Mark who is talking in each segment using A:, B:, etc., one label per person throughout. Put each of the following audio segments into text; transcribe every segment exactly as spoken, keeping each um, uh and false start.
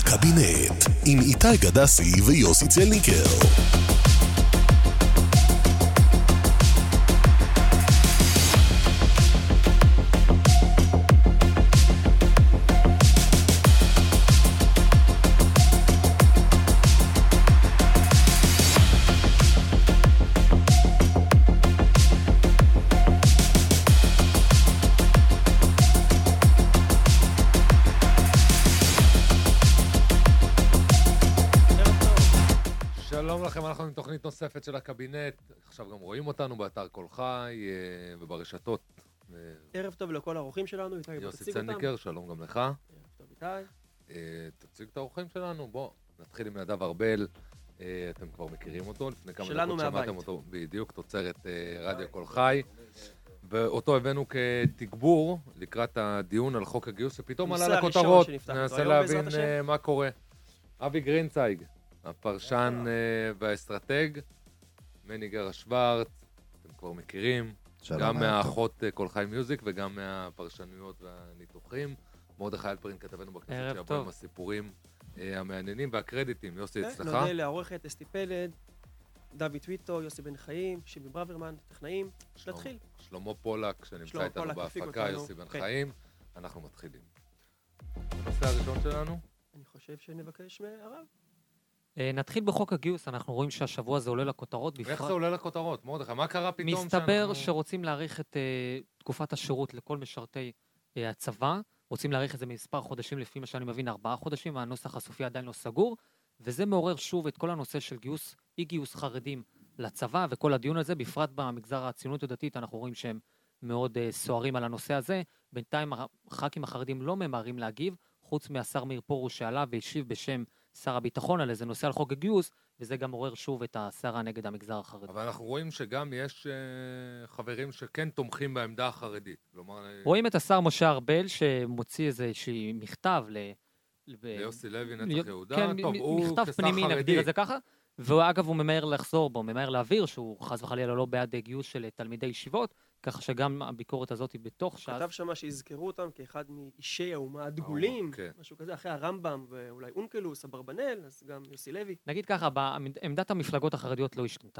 A: הקבינט, עם איתי גדסי ויוסי צלניקר.
B: אנחנו עם תוכנית נוספת של הקבינט, עכשיו גם רואים אותנו באתר כל חי וברשתות.
C: ערב טוב לכל האורחים שלנו, איתי,
B: יוסי צלניקר, שלום גם לך.
C: ערב טוב איתי.
B: תציג את האורחים שלנו, בוא, נתחיל עם נדב ארבל, אתם כבר מכירים אותו, לפני כמה דקות שמעתם אותו, בדיוק, תוצרת רדיו כל חי, ואותו הבאנו כתגבור לקראת הדיון על חוק הגיוס, ופתאום עלה לכותרות, ננסה להבין מה קורה. אבי גרינצייג. הפרשן והאסטרטג, מניגר השוורץ, אתם כבר מכירים, גם מהאחות כל חי מיוזיק וגם מהפרשנויות והניתוחים. מרדכי אלפרין כתבנו בכנסת שיבוא עם הסיפורים המעניינים והקרדיטים. יוסי, אצלך?
C: נודה לעורכת אסתי פלד, דוד טוויטו, יוסי בן חיים, שיבי ברוורמן, טכנאים. נתחיל.
B: שלמה פולק, שנמצא איתנו בהפקה, יוסי בן חיים. אנחנו מתחילים. הנושא הראשון שלנו?
C: אני חושב שנבקש מהרב.
D: נתחיל בחוק הגיוס, אנחנו רואים שהשבוע זה עולה לכותרות.
B: איך זה עולה לכותרות? מרדכי, מה קרה פתאום?
D: מסתבר שרוצים להאריך את תקופת השירות לכל משרתי הצבא, רוצים להאריך את זה מספר חודשים, לפי מה שאני מבין, ארבעה חודשים, והנוסח הסופי עדיין לא סגור, וזה מעורר שוב את כל הנושא של גיוס, אי גיוס חרדים לצבא, וכל הדיון הזה, בפרט במגזר הציונות הדתית, אנחנו רואים שהם מאוד סוערים על הנושא הזה. בינתיים הח"כים החרדים לא ממהרים להגיב, חוץ מהשר מאיר פרוש שעלה והשיב בשם שר הביטחון על איזה נושא על חוק הגיוס, וזה גם עורר שוב את הסערה נגד המגזר החרדי.
B: אבל אנחנו רואים שגם יש uh, חברים שכן תומכים בעמדה החרדית. כלומר,
D: רואים את השר משה ארבל שמוציא איזושהי מכתב ל...
B: ליוסי לוי, נצח יהודה.
D: כן, טוב, הוא מכתב פנימי, נגדיר את זה ככה. ואגב, הוא ממהר לחזור בו, ממהר להעביר, שהוא חס וחלילה לא בעד גיוס של תלמידי ישיבות, ככה שגם הביקורת הזאת היא בתוך ש"ס.
C: כתב שמה שהזכרו אותם כאחד מאישי האומה הדגולים, משהו כזה, אחרי הרמב"ם ואולי אונקלוס, אברבנאל, אז גם יוסי לוי.
D: נגיד ככה, עמדת המפלגות החרדיות לא השתנתה.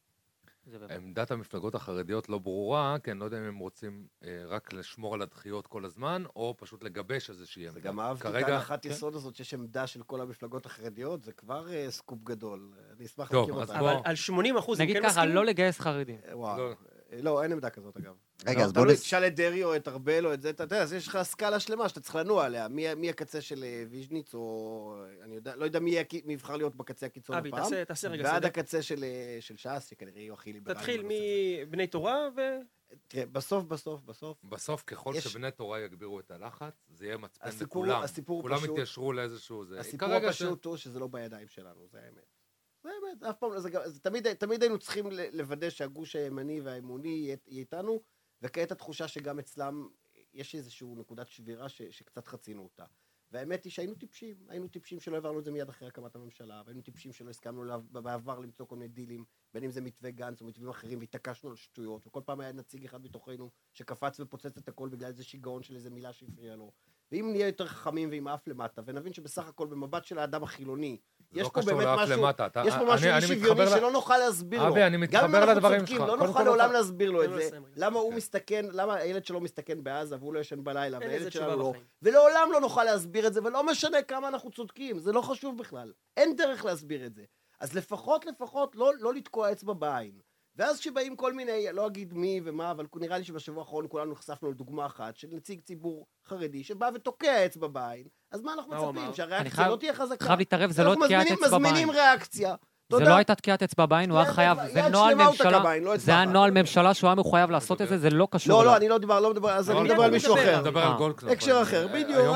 B: עמדת המפלגות החרדיות לא ברורה, כי אני לא יודע אם הם רוצים רק לשמור על הדחיות כל הזמן, או פשוט לגבש איזושהי עמדה.
E: וגם אהבתי את ההנחת יסוד הזאת שיש עמדה של כל המפלגות החרדיות, זה כבר סקופ גדול. אני אשמח להכיר אותה.
C: אבל על שמונים אחוז
D: נגיד ככה, לא לגייס חרדים.
E: וואו. לא, אין עמדה כזאת אגב. רגע, אז בואו תשאל את דרי או את ארבל או את זה, אתה יודע, אז יש לך סקאלה שלמה שאתה צריך לנוע עליה, מי הקצה של ויז'ניץ, או אני לא יודע מי יבחר להיות בקצה הקיצון הפעם,
C: אבי, תעשה רגע סדר.
E: ועד הקצה של ש"ס, שכנראה יהיו הכי ליברליים.
C: תתחיל מבני תורה ו...
E: תראה, בסוף, בסוף, בסוף.
B: בסוף, ככל שבני תורה יגבירו את הלחץ, זה יהיה מצפן לכולם. כולם יתיישרו לאיזשהו זה.
E: הסיפור הפשוט הוא שזה לא בידיים שלנו, זה האמת. זה באמת, אף פעם, זה, זה, תמיד, תמיד היינו צריכים לוודא שהגוש הימני והאמוני יהיה איתנו, וכעת התחושה שגם אצלם יש איזושהי נקודת שבירה ש, שקצת חצינו אותה. והאמת היא שהיינו טיפשים, היינו טיפשים שלא העברנו את זה מיד אחרי הקמת הממשלה, והיינו טיפשים שלא הסכמנו בעבר למצוא כל מיני דילים, בין אם זה מתווה גנץ או מתווים אחרים, והתעקשנו על שטויות, וכל פעם היה נציג אחד מתוכנו שקפץ ופוצץ את הכל בגלל איזה שיגעון של איזה מילה שהפריע לו. ואם נהיה יותר חכמים ועם אף למטה, ונבין שבסך הכל במבט של האדם החילוני, יש פה באמת משהו, יש פה משהו שוויוני שלא נוכל להסביר לו. גם אם אנחנו צודקים, לא נוכל לעולם להסביר לו את זה. למה הוא מסתכן, למה הילד שלו מסתכן בעזה והוא לא ישן בלילה, והילד שלנו לא. ולעולם לא נוכל להסביר את זה, ולא משנה כמה אנחנו צודקים, זה לא חשוב בכלל. אין דרך להסביר את זה. אז לפחות, לפחות, לא לתקוע אצבע בעין. ואז שבאים כל מיני, לא אגיד מי ומה, אבל נראה לי שבשבוע האחרון כולנו נחשפנו לדוגמה אחת של נציג ציבור חרדי שבא ותוקע אצבע בעין, אז מה אנחנו מצפים? שהריאקציה לא תהיה חזקה.
D: חייב להתערב, זה לא תקיעת אצבע בעין.
E: מזמינים ריאקציה.
D: זה לא הייתה תקיעת אצבע בעין, הוא היה חייב, זה נוהל ממשלה, זה היה נוהל ממשלה שהוא היה מחויב לעשות את זה, זה לא קשור.
E: לא, לא, אני לא מדבר, לא מדבר, אז אני מדבר על מישהו אחר.
B: אני מדבר על גולדקנופ.
E: הקשר אחר, בדיוק,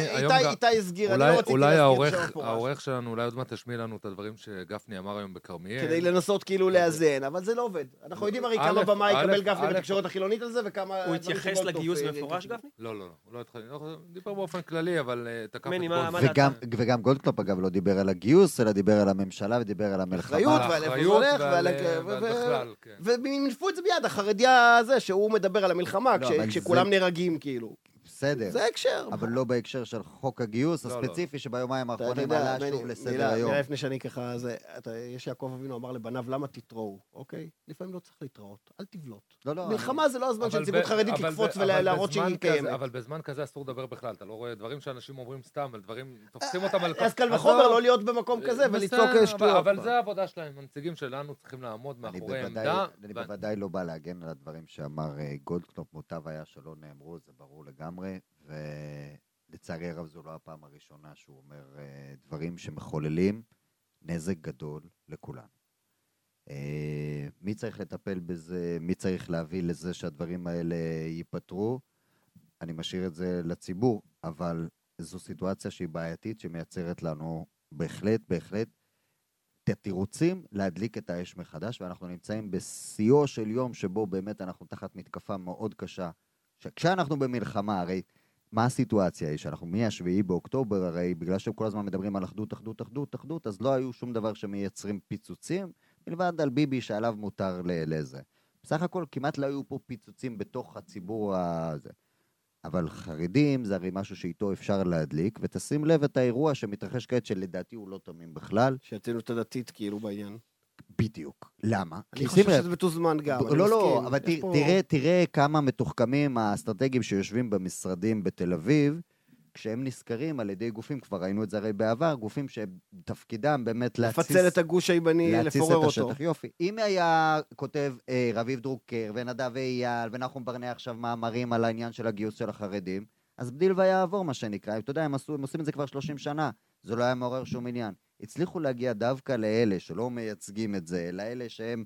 E: איתי הסגיר, אני לא רציתי
B: אולי העורך שלנו, אולי עוד מעט תשמיע לנו את הדברים שגפני אמר היום בכרמיאל.
E: כדי לנסות כאילו לאזן, אבל זה לא עובד. אנחנו יודעים הרי כמה במה יקבל גפני בתקשורת החילונית על זה, וכמה...
C: הוא התייחס לגיוס מפורש גפני?
B: לא, לא, לא. הוא דיבר באופן כללי, אבל תקף את
F: וגם גולדקנופ אגב לא דיבר על הגיוס, אלא דיבר על הממשלה ודיבר על המלחמה.
E: ומנפו את זה ביד, החרדי הזה שהוא מדבר על המלחמה, כשכולם נהרגים כאילו.
F: בסדר.
E: זה הקשר.
F: אבל לא בהקשר של חוק הגיוס הספציפי, שביומיים האחרונים עלה שוב לסדר היום.
E: מילה לפני שאני ככה, יש יעקב אבינו אמר לבניו, למה תתראו, אוקיי? לפעמים לא צריך להתראות, אל תבלוט. מלחמה זה לא הזמן של ציבות חרדית לקפוץ ולהראות שהיא קיימת.
B: אבל בזמן כזה אסור לדבר בכלל, אתה לא רואה דברים שאנשים אומרים סתם, על דברים, תופסים אותם על...
E: אז קל וחומר לא להיות במקום כזה ולצעוק שטויות.
B: אבל זה העבודה שלהם, הנציגים שלנו צריכים לעמוד מאחורי עמדה.
F: אני בוודאי לא בא להגן על הדברים שאמר גולדקנופ, מוטב היה שלא נאמרו, זה ברור לגמרי, ולצערי הרב זו לא הפעם הראשונה שהוא אומר דברים שמחוללים נזק גדול לכולנו. מי צריך לטפל בזה, מי צריך להביא לזה שהדברים האלה ייפטרו, אני משאיר את זה לציבור, אבל זו סיטואציה שהיא בעייתית, שמייצרת לנו בהחלט, בהחלט, תירוצים להדליק את האש מחדש, ואנחנו נמצאים בשיאו של יום שבו באמת אנחנו תחת מתקפה מאוד קשה. כשאנחנו במלחמה, הרי מה הסיטואציה היא? שאנחנו מהשביעי באוקטובר, הרי בגלל שהם כל הזמן מדברים על אחדות, אחדות, אחדות, אחדות, אז לא היו שום דבר שמייצרים פיצוצים, מלבד על ביבי שעליו מותר לזה. בסך הכל כמעט לא היו פה פיצוצים בתוך הציבור הזה. אבל חרדים זה הרי משהו שאיתו אפשר להדליק, ותשים לב את האירוע שמתרחש כעת שלדעתי הוא לא תמים בכלל.
E: שיתנו את הדתית כאילו בעניין.
F: בדיוק. למה?
E: אני חושב שזה בתוזמן גם.
F: לא, לא, אבל תראה כמה מתוחכמים האסטרטגיים שיושבים במשרדים בתל אביב, כשהם נזכרים על ידי גופים, כבר ראינו את זה הרי בעבר, גופים שתפקידם באמת
E: לפצל את הגוש הימני, לפורר אותו.
F: יופי. אם היה כותב אה, רביב דרוקר ונדב אייל ונחום ברנע עכשיו מאמרים על העניין של הגיוס של החרדים, אז בדיל ויעבור מה שנקרא. אתה יודע, הם, עשו, הם עושים את זה כבר שלושים שנה, זה לא היה מעורר שום עניין. הצליחו להגיע דווקא לאלה שלא מייצגים את זה, לאלה שהם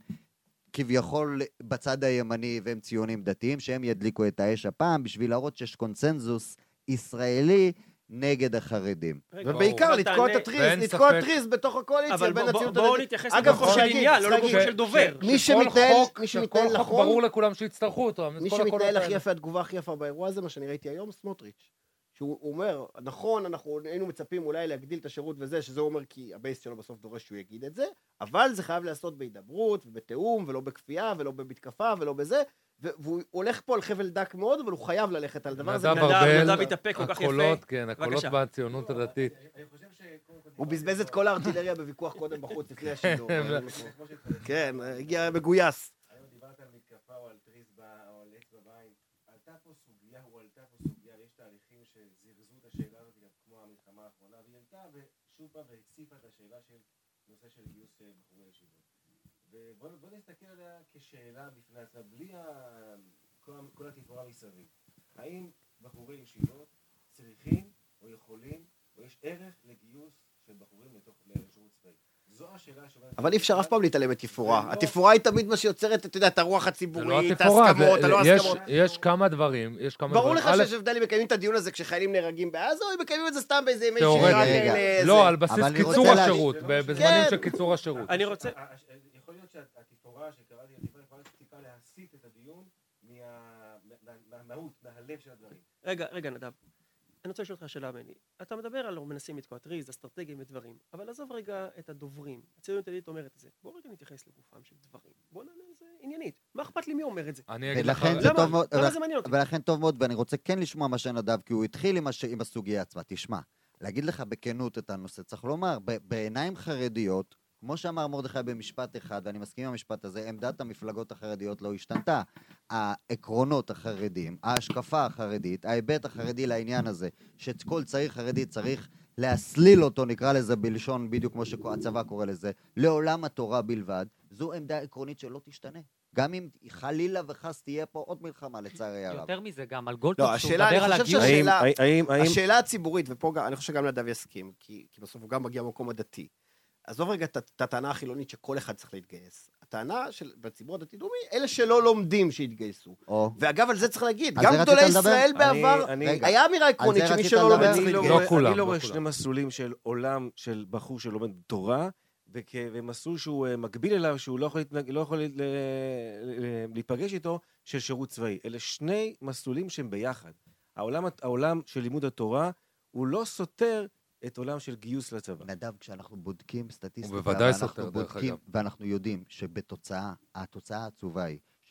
F: כביכול בצד הימני והם ציונים דתיים, שהם ידליקו את האש הפעם בשביל להראות שיש קונצנזוס ישראלי נגד החרדים.
E: ובעיקר לתקוע את הטריז, לתקוע את הטריז בתוך הקואליציה בין הציונות הדתית.
C: בואו נתייחס לגופו של עניין, לא לגופו של דובר.
E: מי שמתנהל
B: לחוק ברור לכולם שיצטרכו אותו.
E: מי שמתנהל הכי יפה, התגובה הכי יפה באירוע הזה, מה שאני ראיתי היום, סמוטריץ'. שהוא אומר, נכון, אנחנו היינו מצפים אולי להגדיל את השירות וזה, שזה אומר כי הבייס שלו בסוף דורש שהוא יגיד את זה, אבל זה חייב לעשות בהידברות ובתאום, ולא בכפייה, ולא במתקפה, ולא בזה, והוא הולך פה על חבל דק מאוד, אבל הוא חייב ללכת על דבר הזה.
C: נדב התאפק כל כך יפה.
B: כן, הקולות בציונות הדתית.
E: הוא בזבז את כל הארטילריה בוויכוח קודם בחוץ, לפני השידור. כן, הגיע מגויס.
G: היום דיברת על מתקפה או על טריז או על אצבע בעין. עלתה פה סוגיה, הוא עלתה פה סוגיה, ויש תהליכים שזירזו את השאלה הזאת, כמו המלחמה האחרונה, והיא עלתה ושוב פעם והציפה את השאלה של נושא של גיוס בחורי ישיבות. ובוא נסתכל עליה כשאלה בפני עצמה, בלי כל התפאורה מסביב. האם בחורי ישיבות צריכים או יכולים, או יש ערך לגיוס של בחורים לתוך שירות צבאי? זו השאלה שאומרת...
E: אבל אי אפשר אף פעם להתעלם מתפאורה. התפאורה היא תמיד מה שיוצרת, אתה יודע, את הרוח הציבורית, את ההסכמות, הלא הסכמות.
B: יש כמה דברים, יש כמה דברים.
E: ברור לך שיש הבדל אם מקיימים את הדיון הזה כשחיילים נהרגים בעזה, או אם מקיימים את זה סתם באיזה ימי שירה כאלה...
B: לא, על בסיס קיצור השירות, בזמנים של קיצור השירות.
C: אני רוצה...
G: יכול להיות שהתפאורה שקראתי, התפאורה יכולה טיפה להסיט את הדיון מהמהות, מהלב של הדברים.
C: רגע, רגע, נדב. אני רוצה לשאול אותך שאלה, מני. אתה מדבר על מנסים לתקוע טריז, אסטרטגיים ודברים, אבל עזוב רגע את הדוברים. הציונות הדתית אומרת את זה. בוא רגע נתייחס לגופם של דברים. בוא נענה על זה עניינית. מה אכפת לי מי אומר את זה?
B: אני אגיד לך...
C: למה זה מעניין אותי?
F: ולכן טוב מאוד, ואני רוצה כן לשמוע מה שנדב, כי הוא התחיל עם הסוגיה עצמה. תשמע, להגיד לך בכנות את הנושא, צריך לומר, בעיניים חרדיות, כמו שאמר מרדכי במשפט אחד, ואני מסכים עם המשפט הזה, עמדת המפלגות החרדיות לא השתנתה. העקרונות החרדים, ההשקפה החרדית, ההיבט החרדי לעניין הזה, שכל צעיר חרדי צריך להסליל אותו, נקרא לזה בלשון, בדיוק כמו שהצבא קורא לזה, לעולם התורה בלבד, זו עמדה עקרונית שלא תשתנה. גם אם חלילה וחס תהיה פה עוד מלחמה לצערי הרב.
D: יותר מזה גם על גולדקנופ,
E: לא, השאלה, אני חושב שהשאלה, השאלה הציבורית, ופה אני חושב שגם נדב יסכים, כי בסוף הוא גם מגיע במקום הדתי. עזוב רגע את הטענה החילונית שכל אחד צריך להתגייס. הטענה של בציבור הדתי-לאומי, אלה שלא לומדים שהתגייסו. ואגב, על זה צריך להגיד, גם גדולי ישראל בעבר, היה אמירה עקרונית שמי שלא לומד צריך להתגייס.
G: אני לא רואה שני מסלולים של עולם של בחור שלומד תורה, ומסלול שהוא מקביל אליו, שהוא לא יכול להיפגש איתו, של שירות צבאי. אלה שני מסלולים שהם ביחד. העולם של לימוד התורה, הוא לא סותר את עולם של גיוס לצבא.
F: נדב, כשאנחנו בודקים סטטיסטיקה,
B: הוא בוודאי סותר, דרך אגב.
F: ואנחנו יודעים שבתוצאה, התוצאה העצובה היא,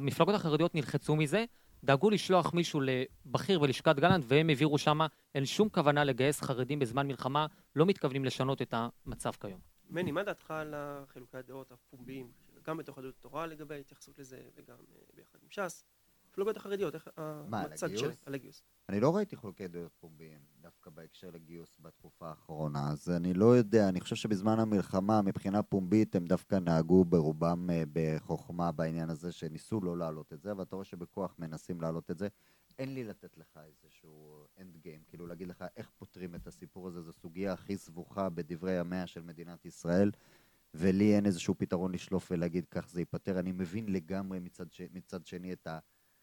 D: המפלגות החרדיות נלחצו מזה, דאגו לשלוח מישהו לבכיר ולשכת גלנט, והם העבירו שמה, אין שום כוונה לגייס חרדים בזמן מלחמה, לא מתכוונים לשנות את המצב כיום.
C: מני, מה דעתך על חילוקי הדעות הפומביים, גם בתוך יהדות התורה לגבי התייחסות לזה, וגם ביחד עם ש"ס? הפלוגות החרדיות, איך המצד שלהם, על הגיוס?
F: אני לא ראיתי חילוקי דעות פומביים, דווקא בהקשר לגיוס בתקופה האחרונה, אז אני לא יודע, אני חושב שבזמן המלחמה, מבחינה פומבית, הם דווקא נהגו ברובם בחוכמה בעניין הזה, שניסו לא להעלות את זה, אבל אתה רואה שבכוח מנסים להעלות את זה. אין לי לתת לך איזשהו אנד גיים, כאילו להגיד לך איך פותרים את הסיפור הזה, זו סוגיה הכי סבוכה בדברי ימיה של מדינת ישראל, ולי אין איזשהו פתרון לשלוף ולהגיד כך זה ייפטר. אני מבין לגמרי מצד, ש... מצד שני את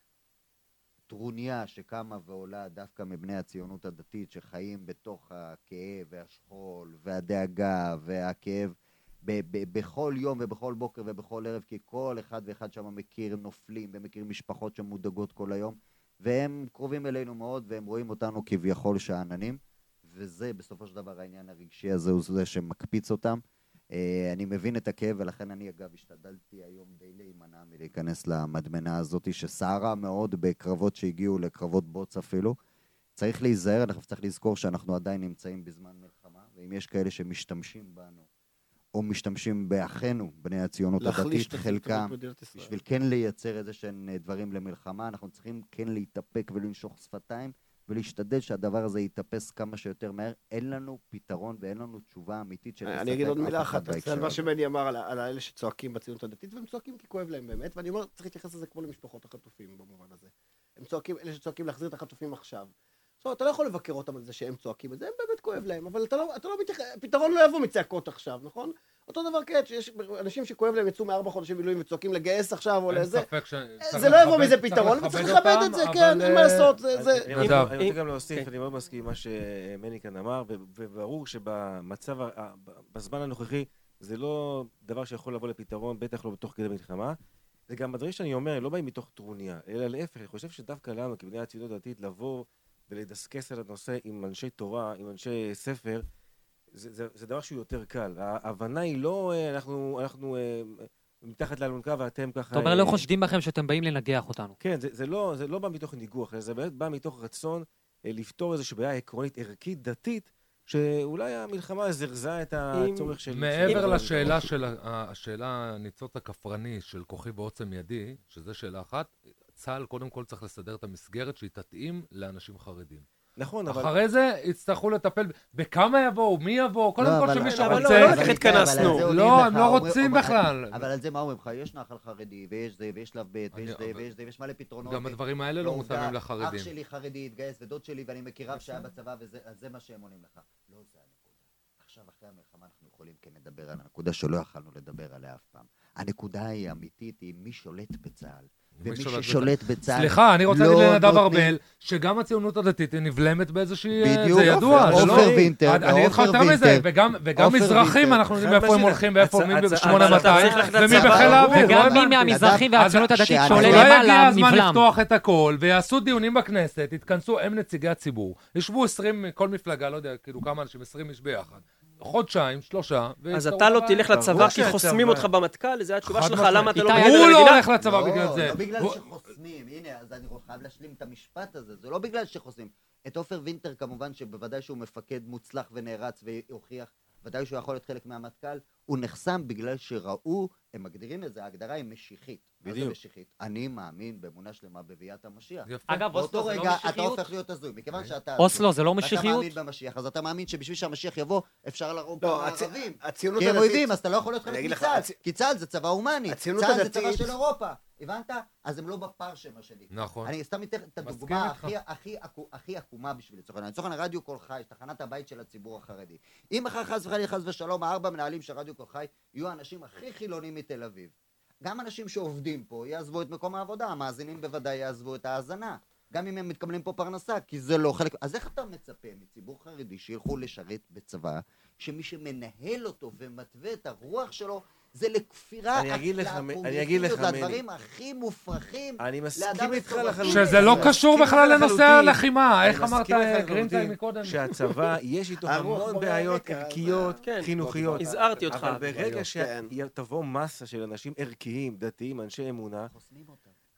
F: הטרוניה שקמה ועולה דווקא מבני הציונות הדתית, שחיים בתוך הכאב והשכול והדאגה והכאב ב- ב- בכל יום ובכל בוקר ובכל ערב, כי כל אחד ואחד שם מכיר נופלים ומכיר משפחות שמודאגות כל היום, והם קרובים אלינו מאוד, והם רואים אותנו כביכול שעננים, וזה בסופו של דבר העניין הרגשי הזה הוא זה שמקפיץ אותם. אני מבין את הכאב, ולכן אני אגב השתדלתי היום די להימנע מלהיכנס למדמנה הזאת, שסערה מאוד בקרבות שהגיעו לקרבות בוץ אפילו. צריך להיזהר, אנחנו צריך לזכור שאנחנו עדיין נמצאים בזמן מלחמה, ואם יש כאלה שמשתמשים בנו, או משתמשים באחינו, בני הציונות הדתית, חלקם, בשביל כן לייצר איזה שהם דברים למלחמה, אנחנו צריכים כן להתאפק ולנשוך שפתיים, ולהשתדל שהדבר הזה יתאפס כמה שיותר מהר. אין לנו פתרון ואין לנו תשובה אמיתית.
E: אני אגיד עוד מילה אחת, על מה שמני אמר על האלה שצועקים בציונות הדתית, והם צועקים כי כואב להם באמת, ואני אומר, צריך להתייחס לזה כמו למשפחות החטופים במובן הזה. הם צועקים, אלה שצועקים להחזיר את החטופים עכשיו. זאת אומרת, אתה לא יכול לבקר אותם על זה שהם צועקים את זה, הם באמת כואב להם, אבל אתה לא, אתה לא מתייחס, פתרון לא יבוא מצעקות עכשיו, נכון? אותו דבר כעת, שיש אנשים שכואב להם יצאו מארבע חודשים מילואים וצועקים לגייס עכשיו או לזה, זה לא יבוא מזה פתרון, וצריך לכבד את זה, כן, אין מה לעשות, זה...
G: אני רוצה גם להוסיף, אני מאוד מסכים מה שמני כאן אמר, וברור שבמצב, בזמן הנוכחי, זה לא דבר שיכול לבוא לפתרון, בטח לא בתוך כדי מלחמה. זה גם הדברים שאני אומר, לא באים מתוך טרוניה, אלא להפך, אני חושב שדווקא לנו, כבני הציונות הדתית, לבוא ולדסקס על הנושא עם אנשי תורה, עם אנשי ספר, זה, זה, זה דבר שהוא יותר קל. ההבנה היא לא, אנחנו, אנחנו מתחת לאלונקה ואתם ככה...
D: אתה אומר, לא חושדים בכם שאתם באים לנגח אותנו.
G: כן, זה, זה, לא, זה לא בא מתוך ניגוח, זה באמת בא מתוך רצון לפתור איזושהי בעיה עקרונית, ערכית, דתית, שאולי המלחמה זרזה את הצורך של...
B: מעבר לשאלה של השאלה הניצוץ הכפרני של כוחי בעוצם ידי, שזה שאלה אחת, צה"ל קודם כל צריך לסדר את המסגרת שהיא תתאים לאנשים חרדים.
G: נכון, אבל...
B: אחרי זה יצטרכו לטפל בכמה יבואו, מי יבואו, קודם כל שמי שרוצה...
C: אבל לא, לא התכנסנו.
B: לא, הם לא רוצים בכלל.
F: אבל על זה מה אומרים לך? יש נחל חרדי, ויש זה, ויש שלב ב', ויש זה, ויש זה, ויש מלא פתרונות.
B: גם הדברים האלה לא מותאמים לחרדים.
F: אח שלי חרדי התגייס, ודוד שלי, ואני מכירה שהיה בצבא, וזה מה שהם עונים לך. לא, זה הנקודה. עכשיו, אחרי המלחמה, אנחנו יכולים כן לדבר על הנקודה שלא יכלנו לדבר עליה אף פעם. הנקודה היא אמיתית, היא מי שולט בצה"ל. ומי ששולט בצה"ל...
B: סליחה, אני רוצה להגיד לנדב ארבל, שגם הציונות הדתית היא נבלמת באיזושהי...
F: בדיוק,
B: זה ידוע.
F: עופר וינטר,
B: אני אתך יותר מזה, וגם מזרחים, אנחנו יודעים איפה הם הולכים, ואיפה מי ב-שמונה מאתיים, ומי בחיל האוויר.
D: וגם מי מהמזרחים והציונות הדתית שעולה
B: אולי
D: למעלה
B: הגיע הזמן
D: נבלם.
B: לפתוח את הכל, ויעשו דיונים בכנסת, יתכנסו הם נציגי הציבור, ישבו עשרים, כל מפלגה, לא יודע, כאילו כמה אנשים, עשרים איש ביחד. חודשיים, שלושה,
C: אז אתה לא תלך לצבא כי חוסמים אותך במטכ"ל, זו התשובה שלך, למה אתה לא...
B: הוא לא הולך לצבא בגלל זה.
F: לא בגלל שחוסמים, הנה, אז אני חייב להשלים את המשפט הזה, זה לא בגלל שחוסמים. את עופר וינטר כמובן שבוודאי שהוא מפקד מוצלח ונערץ והוכיח, ודאי שהוא יכול להיות חלק מהמטכ"ל, הוא נחסם בגלל שראו, הם מגדירים את זה, ההגדרה היא משיחית.
G: בדיוק.
F: משיחית. אני מאמין באמונה שלמה בביאת המשיח.
D: אגב,
F: באותו
D: אוסלו זה לא
F: רגע אתה
D: משיחיות?
F: הופך להיות הזוי, מכיוון שאתה...
D: אוסלו זה לא
F: ואתה
D: משיחיות?
F: מאמין במשיח, אז אתה מאמין שבשביל שהמשיח יבוא, אפשר להרוג
E: לא,
F: כמה
E: הצ-
F: ערבים.
E: הציונות
F: כי הם
E: הדתית-
F: אויבים, אז אתה לא יכול להיות
E: אני
F: חלק
E: אגיד לך,
F: מצה"ל,
E: הצ-
F: כי צה"ל זה צבא הומני,
E: הציונות
F: צה"ל זה צבא
E: הדתית-
F: של אירופה, הבנת? אז הם לא בפרשה מה שנקרא.
B: נכון.
F: אני סתם אתן את
B: מסכים
F: הדוגמה
B: איתך.
F: הכי, הכי, הכי, הכי עקומה בשביל לצורך העניין. לצורך העניין, רדיו קול חי, תחנת הבית של הציבור החרדי. אם אחר חס וחלילה חס ושלום, הארבע מנהלים של רדיו קול חי יהיו האנשים הכי חילונים מתל אביב. גם אנשים שעובדים פה יעזבו את מקום העבודה, המאזינים בוודאי יעזבו את ההאזנה. גם אם הם מתקבלים פה פרנסה, כי זה לא חלק... אז איך אתה מצפה מציבור חרדי שילכו לשרת בצבא, שמי שמנהל אותו ומתווה את הרוח שלו, זה לכפירה,
G: אני אגיד לך, אני אגיד לך, מני.
F: לדברים הכי מופרכים.
G: אני מסכים
F: לאדם
G: איתך
F: מסורתי.
G: לחלוטין.
B: שזה לא קשור בכלל לנושא הלחימה, איך
G: אני
B: אמרת
G: מסכים איתך
B: גרינטיים
G: לחלוטין
B: מקודם?
G: שהצבא, יש איתו
E: הרוח
G: המון
E: מורה
G: בעיות
E: הרקע,
G: ערכיות,
C: כן.
G: חינוכיות.
C: הזהרתי אותך.
G: אבל ברגע
E: כן.
G: שתבוא מסה של אנשים ערכיים, דתיים, אנשי אמונה,
F: חוסמים אותם.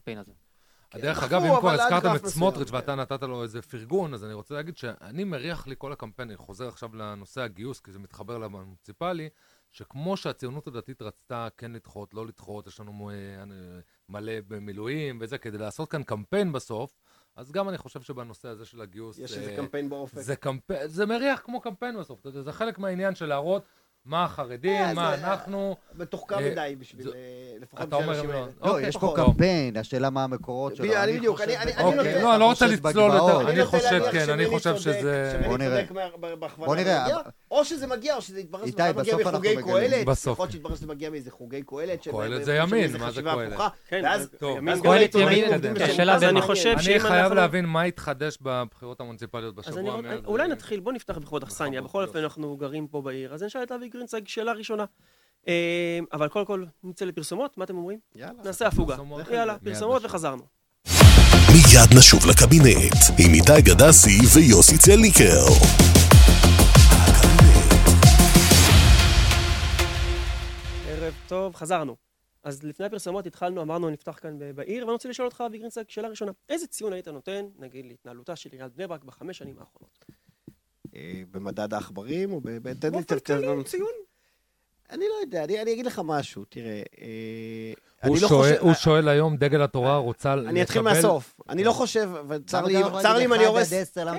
D: הקמפיין הזה.
B: דרך אגב, אם כבר הזכרתם את סמוטריץ' ואתה נתת לו איזה פרגון, אז אני רוצה להגיד שאני מריח לי כל הקמפיין, אני חוזר עכשיו לנושא הגיוס, כי זה מתחבר למוניציפלי, שכמו שהציונות הדתית רצתה כן לדחות, לא לדחות, יש לנו מלא במילואים וזה, כדי לעשות כאן קמפיין בסוף, אז גם אני חושב שבנושא הזה של הגיוס...
E: יש איזה קמפיין באופק.
B: זה קמפיין, זה מריח כמו קמפיין בסוף, זה חלק מהעניין של להראות מה החרדים, מה אנחנו...
E: מתוחכם מדי בשביל... לפחות
B: אתה אומר...
F: לא, יש פה קמפיין, השאלה מה המקורות שלו.
E: בדיוק, אני...
B: לא, אני לא רוצה לצלול את... אני חושב, כן, אני חושב שזה...
F: בוא נראה. בוא נראה.
E: או שזה מגיע, או שזה יתברר שזה מגיע מחוגי קהלת. יכול להיות שיתברר שזה מגיע מאיזה חוגי קהלת.
B: קהלת זה ימין, מה זה קהלת?
E: ואז...
D: קהלת ימין, השאלה זה אני
C: חושב
B: אני חייב להבין מה יתחדש בבחירות המוניציפליות בשבוע.
C: אולי נתחיל, בוא נפתח בכבוד אכסניה. בכל אופן אנחנו גרים פה בעיר, אז נשאל את אבי גרינצייג שאלה ראשונה. אבל קודם כל נצא לפרסומות, מה אתם אומרים? נעשה הפוגה. יאללה, פרסומות וחזרנו.
A: מיד נשוב לקבינט עם איתי גדסי ויוסי צלניקר.
C: ערב טוב, חזרנו. אז לפני הפרסומות התחלנו, אמרנו נפתח כאן בעיר, ואני רוצה לשאול אותך אבי גרינצייג שאלה ראשונה. איזה ציון היית נותן, נגיד, להתנהלותה של עיריית בני ברק בחמש שנים האחרונות?
E: במדד העכברים או בתן לי
C: ציון? ציון?
E: אני לא יודע, אני, אני אגיד לך משהו, תראה...
B: הוא,
E: לא
B: שואל,
E: חושב,
B: הוא שואל היום, דגל התורה רוצה לקבל...
E: אני אתחיל מהסוף. אני לא חושב, וצר לי, צר לי אם אני הורס...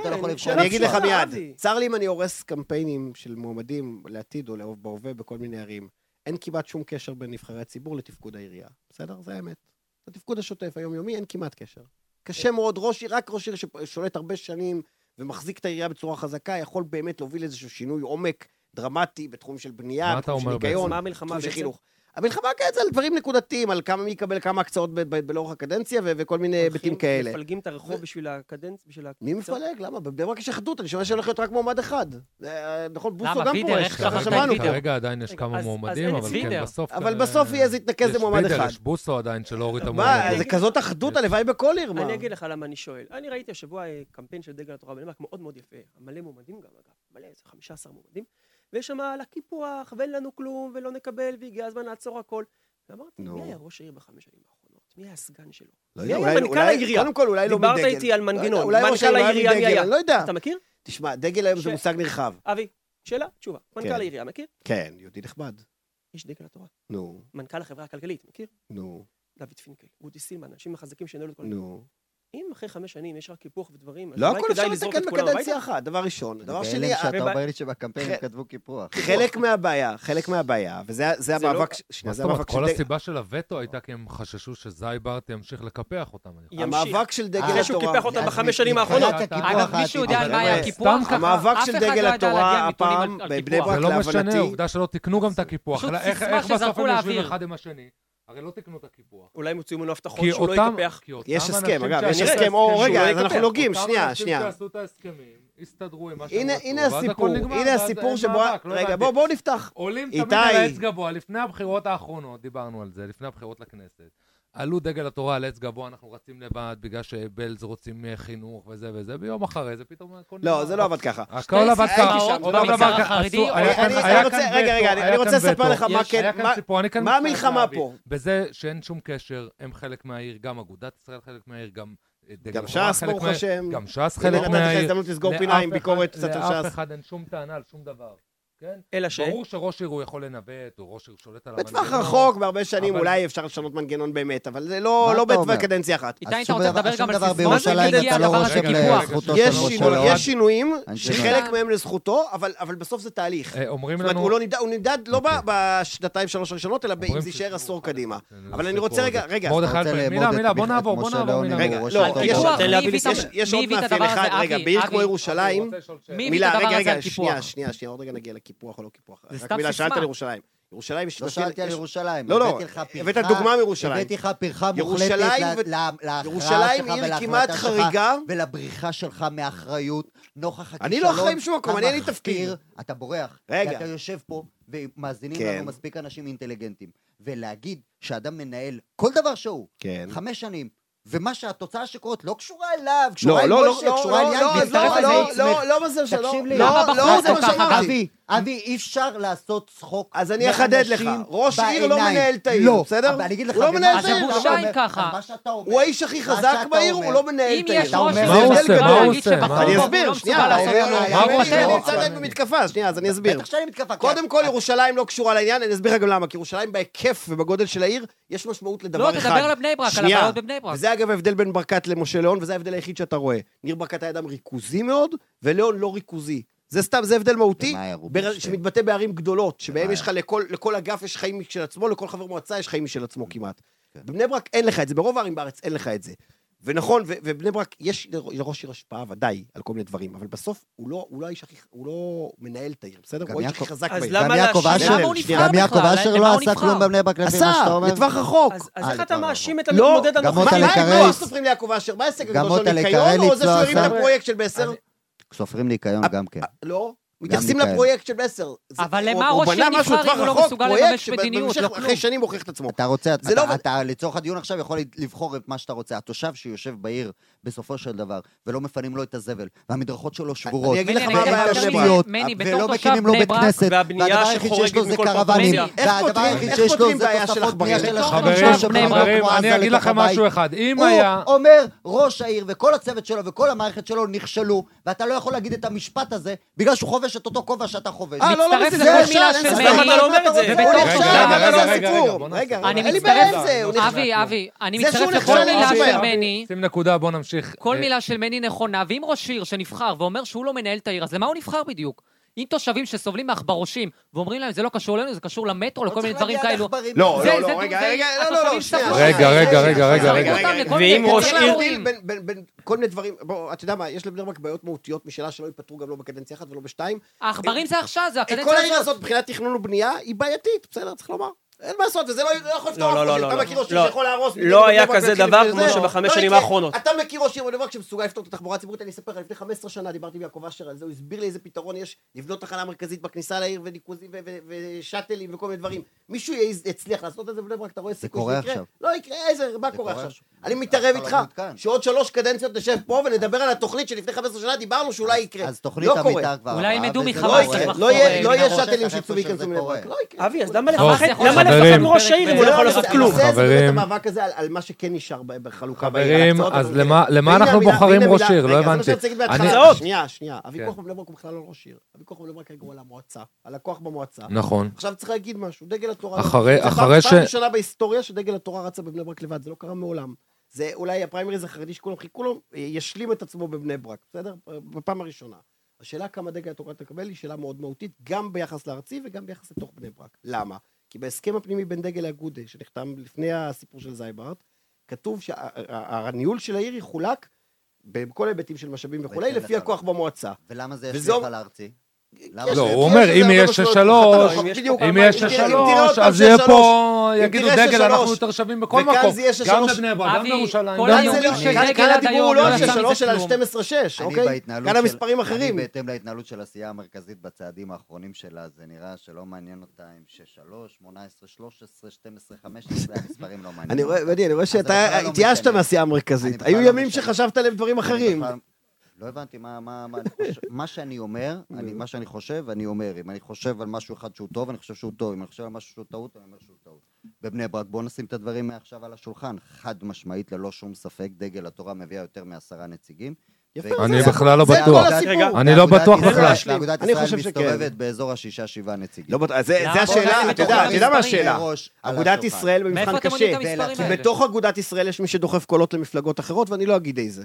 E: אני אגיד לך מיד, צר לי אם אני הורס קמפיינים של מועמדים לעתיד או בהווה בכל מיני ערים. אין כמעט שום קשר בין נבחרי הציבור לתפקוד העירייה. בסדר? זה האמת. לתפקוד השוטף היומיומי אין כמעט קשר. קשה מאוד, ראש, רק ראש עיר ששולט הרבה שנים ומחזיק את העירייה בצורה חזקה, יכול באמת להוביל איזשהו שינוי עומק דרמטי בתחום של בנייה, בתחום של ניקיון, בתחום של חינוך. המלחמה כעת זה על דברים נקודתיים, על כמה מי יקבל כמה הקצאות בלאורך הקדנציה וכל מיני היבטים כאלה.
C: מפלגים את הרחוב בשביל הקדנציה?
E: מי מפלג? למה? בבני ברק יש אחדות, אני שומע שהולך להיות רק מועמד אחד. נכון, בוסו גם פורש, ככה שמענו.
B: כרגע עדיין יש כמה מועמדים, אבל כן, בסוף...
E: אבל בסוף יהיה זה יתנקז למועמד אחד.
B: יש בוסו עדיין שלא הוריד את המועמדים.
E: מה, זה כזאת אחדות, הלוואי בכל עיר, מה?
C: אני אגיד לך למה אני שואל. אני ראיתי השבוע קמפיין של דגל התורה בבני ברק מאוד מאוד יפה. מלא מועמדים גם, אגב. מלא, זה חמישה עשר מועמדים. ויש שם על הקיפוח, ואין לנו כלום, ולא נקבל, והגיע הזמן לעצור הכל. ואמרתי, מי היה ראש העיר בחמש שנים האחרונות? מי היה הסגן שלו? מי היה מנכ"ל העירייה?
E: קודם כל, אולי לא מדגל.
C: דיברת איתי על מנגנון. מנכ"ל העירייה מי היה?
E: לא יודע.
C: אתה מכיר?
E: תשמע, דגל היום זה מושג נרחב.
C: אבי, שאלה, תשובה. מנכ"ל העירייה, מכיר?
E: כן, יהודי נכבד.
C: איש דגל התורה.
E: נו.
C: מנכ"ל החברה הכלכלית, מכיר?
E: נו.
C: דוד פינקל, וודי סילמן, אנשים החזקים שנהלו את כל...
E: נו.
C: אם אחרי חמש שנים יש רק קיפוח ודברים,
E: לא הכל אפשר לתקן בקדנציה אחת, דבר ראשון. דבר שני...
F: שאתה אומר לי שבקמפיין הם כתבו קיפוח.
E: חלק מהבעיה, חלק מהבעיה, וזה המאבק...
B: מה זאת אומרת, כל הסיבה של הווטו הייתה כי הם חששו שזי ברט ימשיך לקפח אותם.
E: המאבק של דגל התורה...
C: אחרי שהוא קיפח אותם בחמש שנים האחרונות.
D: אגב, מישהו יודע על מה היה הקיפוח?
E: המאבק של דגל התורה הפעם בבני ברק
B: להבנתי... זה לא משנה, עובדה שלא תקנו גם את הקיפוח. איך בסוף הם יושבים אחד עם השני? הרי לא תקנו את הקיפוח.
C: אולי הם הוציאו ממנו הבטחות שהוא לא יקפח.
E: יש הסכם, אגב, יש הסכם. או רגע, אז אנחנו נוגעים, שנייה, שנייה.
B: אותם אנשים שעשו את ההסכמים, הסתדרו עם מה שהם רצו.
E: הנה הסיפור, הנה הסיפור שבו... רגע, בואו נפתח.
B: עולים תמיד על עץ גבוה, לפני הבחירות האחרונות, דיברנו על זה, לפני הבחירות לכנסת. עלו דגל התורה על עץ גבוה, אנחנו רצים לבד, בגלל שבלז רוצים חינוך וזה וזה, ביום אחרי זה פתאום...
E: לא, זה לא עבד ככה.
B: הכל עבד ככה.
E: רגע, רגע, אני רוצה לספר לך מה כן... מה המלחמה פה?
B: בזה שאין שום קשר, הם חלק מהעיר, גם אגודת ישראל חלק מהעיר, גם...
E: גם ש"ס, ברוך השם.
B: גם ש"ס חלק מהעיר.
E: הזדמנות לסגור פינה עם ביקורת קצת על ש"ס.
B: לאף אחד אין שום טענה על שום דבר.
C: אלא ש...
B: ברור שראש עיר הוא יכול לנווט, או ראש עיר שולט על המנגנון.
E: בטווח רחוק, בהרבה שנים אולי אפשר לשנות מנגנון באמת, אבל זה לא בקדנציה אחת.
D: איתי, אתה רוצה לדבר גם על סיסמאות?
F: מה זה מגיע הדבר הזה קיפוח?
E: יש שינויים שחלק מהם לזכותו, אבל בסוף זה תהליך.
B: אומרים
E: לנו...
B: הוא
E: נמדד לא בשנתיים שלוש הראשונות, אלא אם זה יישאר עשור קדימה. אבל אני רוצה רגע, רגע.
B: מילה, מילה, בוא נעבור, בוא נעבור.
E: רגע, לא, יש עוד מאפיין אחד, רגע, בעיר כמו ירושלים, מילה, רגע, רגע, שנייה, שנייה, שנייה, עוד רגע נגיע לקיפוח או לא קיפוח. רק מילה, שאלת על ירושלים. ירושלים יש...
F: לא שאלתי על ירושלים.
E: לא, לא, הבאת דוגמה מירושלים.
F: הבאתי לך פרחה מוחלטת להכרעה שלך ולהחלטה שלך ולבריחה שלך מאחריות, נוכח הכישלון.
E: אני לא אחראי בשום מקום, אני אין לי תפקיד.
F: אתה בורח. רגע. אתה יושב פה ומאזינים לנו מספיק אנשים אינטליגנטים. ולהגיד שאדם מנהל כל דבר שהוא, חמש שנים, ומה שהתוצאה שקורת לא קשורה אליו, קשורה עם משה, קשורה עם יין,
E: לא, לא, לא, לא, לא, לא, לא,
F: תקשיב לי,
E: לא, לא, זה מה שאמרתי.
F: אבי, אבי, אי אפשר לעשות צחוק.
E: אז אני אחדד לך, ראש עיר לא מנהל את העיר, בסדר?
F: אבל אני אגיד לך,
E: הוא לא מנהל את
D: אז זה
E: העיר.
D: בושה אם ככה.
E: הוא האיש הכי חזק בעיר, הוא לא מנהל את
D: אם יש
E: העיר.
D: ראש
B: מה הוא עושה? מה הוא עושה?
E: אני אסביר, שנייה, אני נמצא עדיין
B: מה
E: במתקפה, שנייה, אז אני אסביר.
F: בטח שאני מתקפה.
E: קודם כל, ירושלים לא קשורה לעניין, אני אסביר לך גם למה, כי ירושלים בהיקף ובגודל של העיר, יש משמעות לדבר אחד.
D: לא, תדבר על בני ברק, על הבעיות בבני ברק.
E: וזה אגב ההבדל בין ברקת למשה ליאון, וזה ההבדל היחיד שאתה רואה. ניר ברקת היה אדם ריכוזי מאוד, וליאון לא ריכוזי. זה סתם, זה הבדל מהותי, שמתבטא בערים גדולות, שבהם יש לך לכל אגף יש חיים משל עצמו, לכל חבר מועצה יש חיים משל עצמו כמעט. בבני ברק אין לך את זה, ברוב הערים בארץ אין לך את זה. ונכון, ובני ברק יש לראש עיר השפעה ודאי על כל מיני דברים, אבל בסוף הוא לא, הוא לא האיש הכי, הוא לא מנהל את העיר, בסדר? הוא האיש הכי חזק בעיר.
F: גם יעקב אשר, גם יעקב אשר לא עשה כלום בבני ברק לפי מה שאתה אומר.
E: עשה, לטווח רחוק.
C: אז איך אתה מאשים את המתמודד הנוכחי?
E: מה סופרים ליעקב אשר? מה ההישג הגדול של ניקיון, או זה שהוא הרים את הפרויקט של בעשר?
F: סופרים ניקיון גם כן.
E: לא. מתייחסים לפרויקט של בעשר.
D: אבל למה ראש עיר נבחר אם הוא לא מסוגל לממש מדיניות?
E: אחרי שנים הוכיח את עצמו.
F: אתה רוצה, אתה לצורך הדיון עכשיו יכול לבחור את מה שאתה רוצה. התושב שיושב בעיר בסופו של דבר, ולא מפנים לו את הזבל, והמדרכות שלו שבורות.
E: אני אגיד לך מה הבעיה בבני ברק.
F: ולא מקימים לו בית כנסת,
C: והבנייה
F: שחורגת מכל קוונטים, והדבר היחיד שיש לו זה תוספות בנייה של
B: חברים, חברים, אני אגיד לכם משהו אחד. אם היה...
F: הוא אומר, ראש העיר וכל הצוות שלו וכל המערכת שלו נכשלו, ואתה לא יכול להגיד את המשפט הזה, בגלל שהוא חובש את אותו כובע שאתה חובש.
D: מצטרף לכל מילה של מני. אני מצטרף, אבי, אבי, אני מצטרף לכל מילה של מני.
B: שים נקודה, בוא נמשיך.
D: כל מילה של מני נכונה, ואם ראש עיר שנבחר ואומר שהוא לא מנהל את העיר, אז למה הוא נבחר בדיוק? אם תושבים שסובלים מאחברושים, ואומרים להם, זה לא קשור אלינו, זה קשור למטרו, לכל מיני דברים כאלו.
E: לא, לא, לא, רגע, רגע, לא, לא, שנייה.
B: רגע, רגע, רגע, רגע, רגע.
C: ואם ראש עיר...
E: בין כל מיני דברים, בוא, אתה יודע מה, יש לבני ברק בעיות מהותיות משאלה שלא ייפתרו גם לא בקדנציה אחת ולא בשתיים.
D: העכברים זה עכשיו, זה הקדנציה
E: הזאת. כל העיר הזאת, מבחינת תכנון ובנייה, היא בעייתית, בסדר, צריך לומר. אין מה לעשות, וזה לא יכול לפתור.
C: לא, לא,
E: אתה מכיר ראש עיר שיכול להרוס.
C: לא היה כזה דבר כמו שבחמש שנים האחרונות.
E: אתה מכיר ראש עיר בבני ברק שמסוגל לפתור את התחבורה הציבורית. אני אספר לך, לפני חמש עשרה שנה דיברתי עם יעקב אשר על זה, הוא הסביר לי איזה פתרון יש לבנות תחנה מרכזית בכניסה לעיר וניקוזים ושאטלים וכל מיני דברים. מישהו יצליח לעשות את זה בבני ברק, אתה רואה סיכוי שיקרה? לא יקרה, איזה, מה קורה עכשיו? אני מתערב איתך שעוד שלוש קדנציות נשב פה ונדבר על התוכנית שלפני חמש עשרה שנה דיברנו שאולי יקרה. לא קורה.
D: אולי ילמדו מחמאס.
E: לא יהיה שאטלים שיצאו וייכנסו מבני ברק. לא יקרה.
C: אבי, אז למה לפחד מראש העיר אם הוא לא יכול לעשות כלום?
E: זה באמת המאבק הזה על מה שכן נשאר בחלוקה.
B: חברים, אז למה אנחנו בוחרים ראש עיר? לא הבנתי.
E: שנייה, שנייה. הוויכוח בבני ברק הוא בכלל לא ראש עיר. הוויכוח בבני ברק הוא על המועצה. על הכוח במועצה.
B: נכון.
E: עכשיו צריך להגיד משהו. דגל התורה...
B: אחרי ש...
E: פעם ראשונה בהיסטוריה שדגל התורה רצה בבני ברק לבד. זה לא קרה מעולם. זה אולי הפריימריז החרדי שכולם חיכו לו, ישלים את עצמו בבני ברק. בסדר? בפעם הראשונה. השאלה כמה דגל התורה תקבל היא שאלה מאוד מהותית, גם ביחס לארצי וגם ביחס לתוך בני ברק. למה? כי בהסכם הפנימי בין דגל האגודה, שנחתם לפני הסיפור של זייברט, כתוב שהניהול של העיר יחולק בכל היבטים של משאבים וכולי, לפי הכוח במועצה.
F: ולמה זה ישליך על הארצי?
B: לא, הוא אומר, אם יש שלוש, אם יש שלוש, אז יהיה פה, יגידו דגל, אנחנו יותר שווים בכל מקום. גם בבני ברק, גם בירושלים.
E: כאן הדיבור הוא לא של שלוש, אלא על שתים עשרה שש, אוקיי? כאן המספרים אחרים.
F: אני בהתאם להתנהלות של הסיעה המרכזית בצעדים האחרונים שלה, זה נראה שלא מעניין אותה עם שש שלוש, שמונה עשרה, שלוש עשרה, שתים עשרה, חמש עשרה, המספרים לא מעניינים.
E: אני רואה שאתה התייאשת מהסיעה המרכזית. היו ימים שחשבת עליהם דברים אחרים.
F: לא הבנתי מה, מה, מה, אני חושב, מה שאני אומר, אני, מה שאני חושב, אני אומר, אם אני חושב על משהו אחד שהוא טוב, אני חושב שהוא טוב, אם אני חושב על משהו שהוא טעות, אני אומר שהוא טעות. בבני ברק, בואו נשים את הדברים מעכשיו על השולחן, חד משמעית, ללא שום ספק, דגל התורה מביאה יותר מעשרה נציגים.
B: אני בכלל לא בטוח. אני לא בטוח בכלל.
F: אגודת ישראל מסתובבת באזור השישה שבעה נציגים.
E: זה השאלה, אתה יודע מה השאלה? אגודת ישראל במבחן קשה, כי בתוך אגודת ישראל יש מי שדוחף קולות למפלגות אחרות, ואני לא אגיד איזה.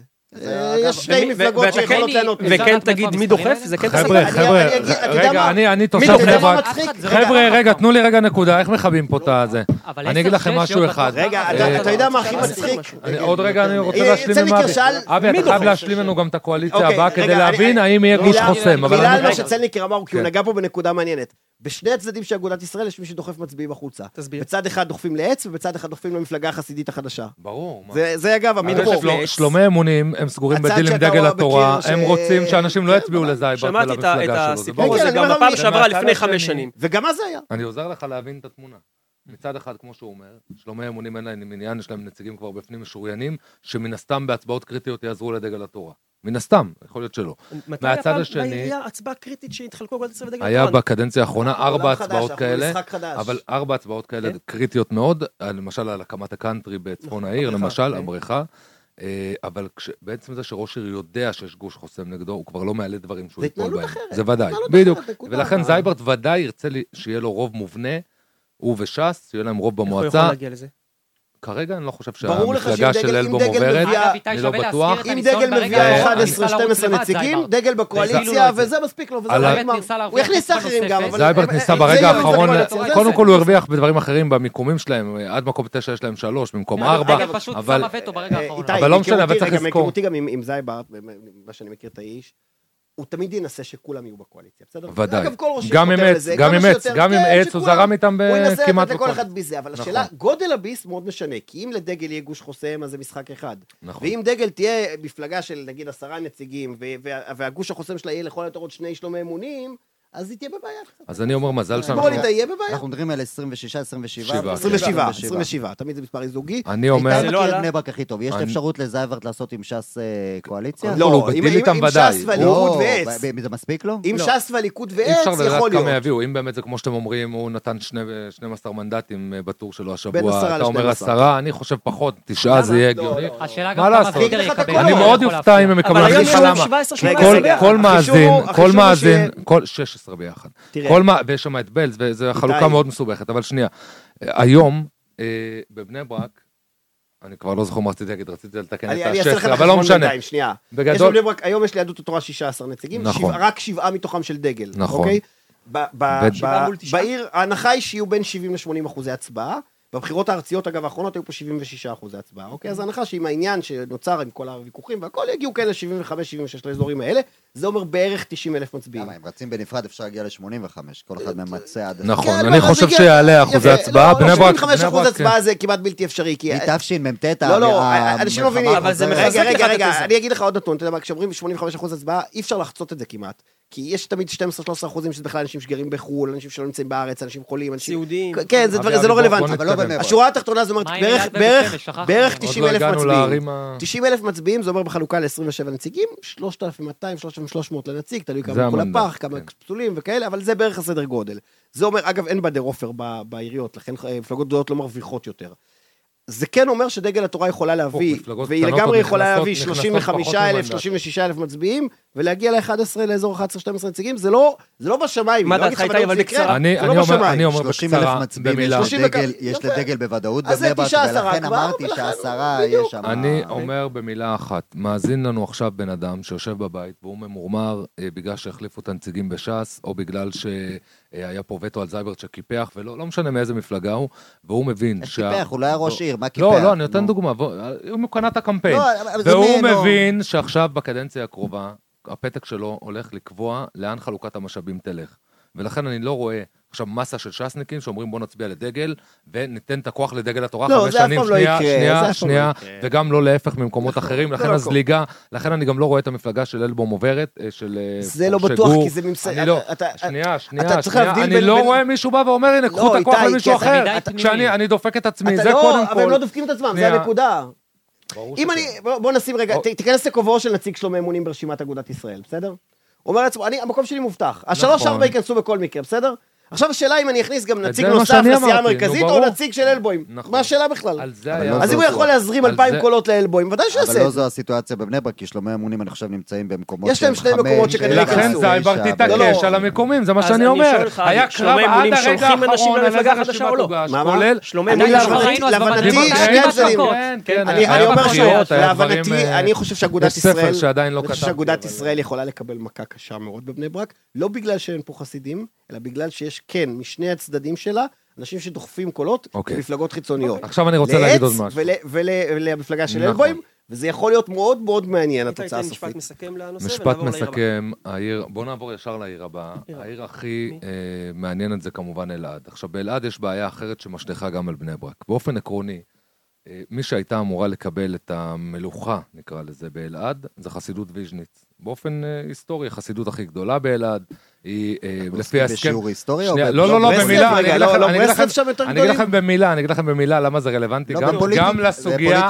E: יש שתי מפלגות שיכולות לענות.
C: וכן תגיד מי דוחף, זה כן תגיד.
B: חבר'ה, חבר'ה, רגע, אני תושב בני ברק. חבר'ה, רגע, תנו לי רגע נקודה, איך מכבים פה את הזה? אני אגיד לכם משהו אחד.
E: רגע, אתה יודע מה הכי מצחיק?
B: עוד רגע אני רוצה להשלים עם אבי. אבי, אתה חייב להשלים לנו גם את הקואליציה הבאה כדי להבין האם יהיה גוש חוסם.
E: מילה על מה שצלניקר אמר, כי הוא נגע פה בנקודה מעניינת. בשני הצדדים של אגודת ישראל יש מי שדוחף מצביעים החוצה. בצד אחד דוחפים לעץ, ובצד אחד דוחפים למפלגה החסידית החדשה.
B: ברור.
E: זה אגב המדחוף.
B: שלומי אמונים, הם סגורים בדיל עם דגל התורה, הם רוצים שאנשים לא יצביעו לזייברט ולמפלגה שלו.
C: שמעתי את הסיפור הזה גם בפעם שעברה לפני חמש שנים.
E: וגם מה זה היה?
B: אני עוזר לך להבין את התמונה. מצד אחד, כמו שהוא אומר, שלומי אמונים אין להם עניין, יש להם נציגים כבר בפנים משוריינים, שמן הסתם בהצבעות קריטיות יעזרו לדגל התורה. מן הסתם, יכול להיות שלא.
C: מתי היה פעם בעירייה הצבעה קריטית שהתחלקו גולדה ישראל ודגל התורה?
B: היה בקדנציה האחרונה ארבע הצבעות כאלה,
E: משחק חדש.
B: אבל ארבע הצבעות כאלה קריטיות מאוד, למשל על הקמת הקאנטרי בצפון העיר, למשל, הבריכה, אבל בעצם זה שראש עיר יודע שיש גוש חוסם נגדו, הוא כבר לא מעלה דברים שהוא יפול בהם. זה ודאי, בדיוק. ולכן זייברט ודאי ירצה שיהיה לו רוב מובנה, הוא וש"ס, שיהיה להם רוב במועצה.
C: איך הוא יכול להגיע לזה?
B: כרגע אני לא חושב שהמפלגה של אלבום עוברת, אני לא בטוח.
E: אם דגל מביאה אחת עשרה שתים עשרה נציגים, דגל בקואליציה, וזה מספיק לו, הוא יכניס אחרים גם.
B: זייברט ניסה ברגע האחרון, קודם כל הוא הרוויח בדברים אחרים במיקומים שלהם, עד מקום תשע יש להם שלוש, במקום ארבע, אבל לא משנה, אבל צריך לזכור.
E: אותי גם עם זייברט, מה שאני מכיר את האיש, הוא תמיד ינסה שכולם יהיו בקואליציה, בסדר?
B: ודאי. גם עם עץ, גם עם עץ, גם עם עץ, הוא זרם איתם כמעט
E: בכל. הוא ינסה לתת לכל אחד ביס זה, אבל השאלה, גודל הביס מאוד משנה, כי אם לדגל יהיה גוש חוסם, אז זה משחק אחד. ואם דגל תהיה מפלגה של נגיד עשרה נציגים, והגוש החוסם שלה יהיה לכל יותר עוד שני שלומי אמונים, אז היא תהיה בבעיה.
B: אז אני אומר, מזל שאנחנו...
E: אנחנו
F: מדברים על עשרים ושש, עשרים ושבע.
E: עשרים ושבע, תמיד זה מספר זוגי.
B: אני אומר...
F: זה לא עלה. בני ברק הכי טוב. יש אפשרות לזייברט לעשות עם ש"ס קואליציה?
B: לא, עם
E: ש"ס והליכוד ועץ.
F: זה מספיק לו?
E: עם ש"ס והליכוד ועץ יכול להיות.
B: אי אפשר לדעת כמה יביאו. אם באמת זה כמו שאתם אומרים, הוא נתן שנים עשר מנדטים בטור שלו השבוע. אתה אומר עשרה, אני חושב פחות, תשעה זה יהיה הגיוני.
D: השאלה גם כמה ויגר יקבל.
B: אני מאוד יופתע אם הם יקבלו. כל מאזין, כל מאזין, כל שש עשרה ביחד. ויש שם את בלז, וזו חלוקה מאוד מסובכת, אבל שנייה, היום, בבני ברק, אני כבר לא זוכר מה רציתי להגיד, רציתי לתקן את ה-שש עשרה, אבל לא משנה.
E: בגדול... היום יש ליהדות התורה שישה עשר נציגים, רק שבעה מתוכם של דגל.
B: נכון.
E: בעיר, ההנחה היא שיהיו בין שבעים ל-שמונים אחוזי הצבעה, בבחירות הארציות, אגב, האחרונות היו פה שבעים ושישה אחוזי הצבעה, אוקיי? אז ההנחה שעם העניין שנוצר עם כל הוויכוחים, והכל יגיעו כאלה שבעים וחמש שבעים ושש לאזורים האלה, זה אומר בערך תשעים אלף מצביעים.
F: למה, אם רצים בנפרד אפשר להגיע ל-שמונים וחמש, כל אחד ממצא עד...
B: נכון, אני חושב שיעלה אחוזי הצבעה, בני ברק...
E: שמונים וחמש אחוז הצבעה זה כמעט בלתי אפשרי, כי...
F: מתפשין, ממתת...
E: לא, לא, אנשים לא מבינים, רגע, רגע, רגע, אני אגיד לך עוד נתון, אתה יודע מה, כשאומרים שמונים וחמש אחוז הצבעה, אי אפשר לחצות את זה כמעט. כי יש תמיד שנים עשר שלושה עשר אחוזים שזה בכלל אנשים שגרים בחו"ל, אנשים שלא נמצאים בארץ, אנשים חולים, אנשים...
C: סיעודיים.
E: כן, זה לא רלוונטי. השורה התחתונה זאת אומרת, בערך תשעים אלף מצביעים. תשעים אלף מצביעים, זה אומר בחלוקה ל-עשרים ושבע נציגים, שלושת אלפים מאתיים שלושת אלפים ושלוש מאות לנציג, תלוי כמה כל הפח, כמה פסולים וכאלה, אבל זה בערך הסדר גודל. זה אומר, אגב, אין בדר אופר בעיריות, לכן מפלגות גדולות לא מרוויחות יותר. זה כן אומר שדגל התורה יכולה להביא, והיא לגמרי יכולה להביא שלושים וחמישה אלף, שלושים ושישה אלף מצביעים, ולהגיע ל-אחד עשרה לאזור אחת עשרה שתים עשרה נציגים, זה לא, זה לא בשמיים.
C: מה דעתך איתי, אבל בקצרה?
B: אני אומר בקצרה, במילה.
F: יש לדגל בוודאות בבני ברק, ולכן אמרתי שהעשרה יש שם.
B: אני אומר במילה אחת, מאזין לנו עכשיו בן אדם שיושב בבית, והוא ממורמר בגלל שהחליפו את הנציגים בש"ס, או בגלל שהיה פה וטו על זייברט שקיפח, ולא משנה מאיזה מפלגה הוא, והוא מבין
F: קיפח, הוא לא היה ראש עיר, מה קיפח?
B: לא, לא, אני נותן דוגמה, הוא קנה את הקמפיין, והוא מבין שעכשיו בקדנציה הקרובה, הפתק שלו הולך לקבוע לאן חלוקת המשאבים תלך. ולכן אני לא רואה עכשיו מסה של ש"סניקים שאומרים בוא נצביע לדגל, וניתן את הכוח לדגל התורה חמש שנים, שנייה, שנייה, שנייה, וגם לא להפך ממקומות אחרים, לכן הזליגה, לכן אני גם לא רואה את המפלגה של אלבום עוברת, של
E: זה לא בטוח, כי זה ממסע...
B: שנייה, שנייה, שנייה, אני לא רואה מישהו בא ואומר, הנה, קחו את הכוח למישהו אחר, כשאני דופק את עצמי, זה קודם כל.
E: אבל הם לא דופקים את עצמם, זה הנקודה. אם אני, בוא נשים רגע, תיכנס לכובעו של נציג שלומי אמונים ברשימת אגודת ישראל, בסדר? אומר לעצמו, אני, המקום שלי מובטח. השלוש ארבע ייכנסו בכל מקרה, בסדר? עכשיו השאלה אם אני אכניס גם נציג נוסף לסיעה המרכזית, או נציג של אלבוים. מה השאלה בכלל? אז אם הוא יכול להזרים אלפיים קולות לאלבוים, ודאי שיעשה.
F: אבל לא זו הסיטואציה בבני ברק, כי שלומי אמונים אני חושב נמצאים במקומות
E: יש להם שני מקומות שכנראה ייכנסו.
B: לכן זייברט תתעקש על המקומים, זה מה שאני אומר. היה קרב עד הרגע האחרון, על איזה רשימה תוגש, כולל...
E: להבנתי, אני אומר שלהבנתי, אני חושב שאגודת ישראל יכולה לקבל מכה קשה מאוד בבני ברק, לא בגלל שאין פה חסידים, אלא בגלל שיש כן, משני הצדדים שלה, אנשים שדוחפים קולות במפלגות חיצוניות.
B: עכשיו אני רוצה להגיד עוד משהו.
E: ולמפלגה של אלבוים, וזה יכול להיות מאוד מאוד מעניין, התוצאה הסופית.
C: משפט מסכם לנושא,
B: משפט מסכם, בוא נעבור ישר לעיר הבאה. העיר הכי מעניינת זה כמובן אלעד. עכשיו, באלעד יש בעיה אחרת שמשליכה גם על בני ברק. באופן עקרוני, מי שהייתה אמורה לקבל את המלוכה, נקרא לזה, באלעד, זה חסידות ויז'ניץ. באופן היסטורי, החסידות הכי גדולה באלעד, היא לפי ההסכם...
F: בשיעור היסטוריה?
B: לא, לא, לא, במילה, אני אגיד לכם במילה, אני אגיד לכם במילה למה זה רלוונטי, גם לסוגיה,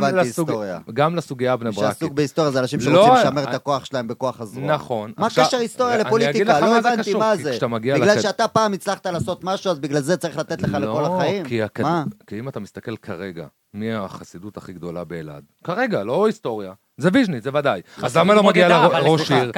B: גם לסוגיה בני ברקית.
F: שעסוק בהיסטוריה זה אנשים שרוצים לשמר את הכוח שלהם בכוח הזרוע.
B: נכון.
F: מה קשר היסטוריה לפוליטיקה? לא הבנתי מה זה. בגלל שאתה פעם הצלחת לעשות משהו, אז בגלל זה צריך לתת לך לכל החיים?
B: כי אם אתה מסתכל כרגע, מי החסידות הכי גדולה באלעד? כרגע, לא היסטוריה. זה ויז'ניץ, זה ודאי. אז למה לא מגיע לראש עיר?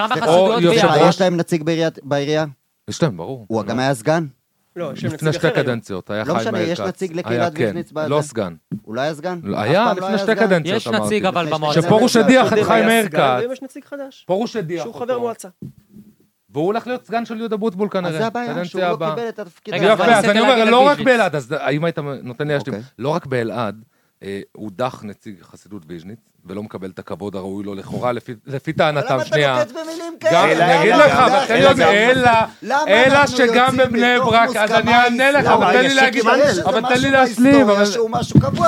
F: יש להם נציג בעירייה?
B: יש להם, ברור.
F: הוא גם היה סגן?
C: לא, יש להם
B: לפני
C: נציג
B: שתי
C: אחר.
B: קדנציות, היה
F: לא
B: חיים
F: משנה, יש נציג לקהילת ויז'ניץ בזה?
B: לא סגן.
F: הוא לא היה סגן?
B: היה לפני שתי קדנציות,
D: יש נציג אבל במועצה.
B: שפורוש הדיח את חיים מאירקת.
C: ויש נציג חדש.
B: פורוש הדיח אותו.
C: שהוא חבר מועצה.
B: והוא הולך להיות סגן של יהודה בוטבול כנראה.
F: אז זה הבעיה, שהוא לא קיבל את התפקיד.
B: יפה, אז אני אומר, לא רק באלעד, אז האם היית נותן לי להשלים? לא רק באלעד, הוא דח נציג חסידות ויז'ניץ, ולא מקבל את הכבוד הראוי לו לכאורה, לפי טענתם, שנייה.
F: למה אתה נוקט במילים כאלה?
B: אני אגיד לך, אבל תן לי עוד, אלא שגם בבני ברק, אז אני אענה לך, אבל תן לי להגיד, אבל תן לי להשלים.
F: שהוא משהו קבוע,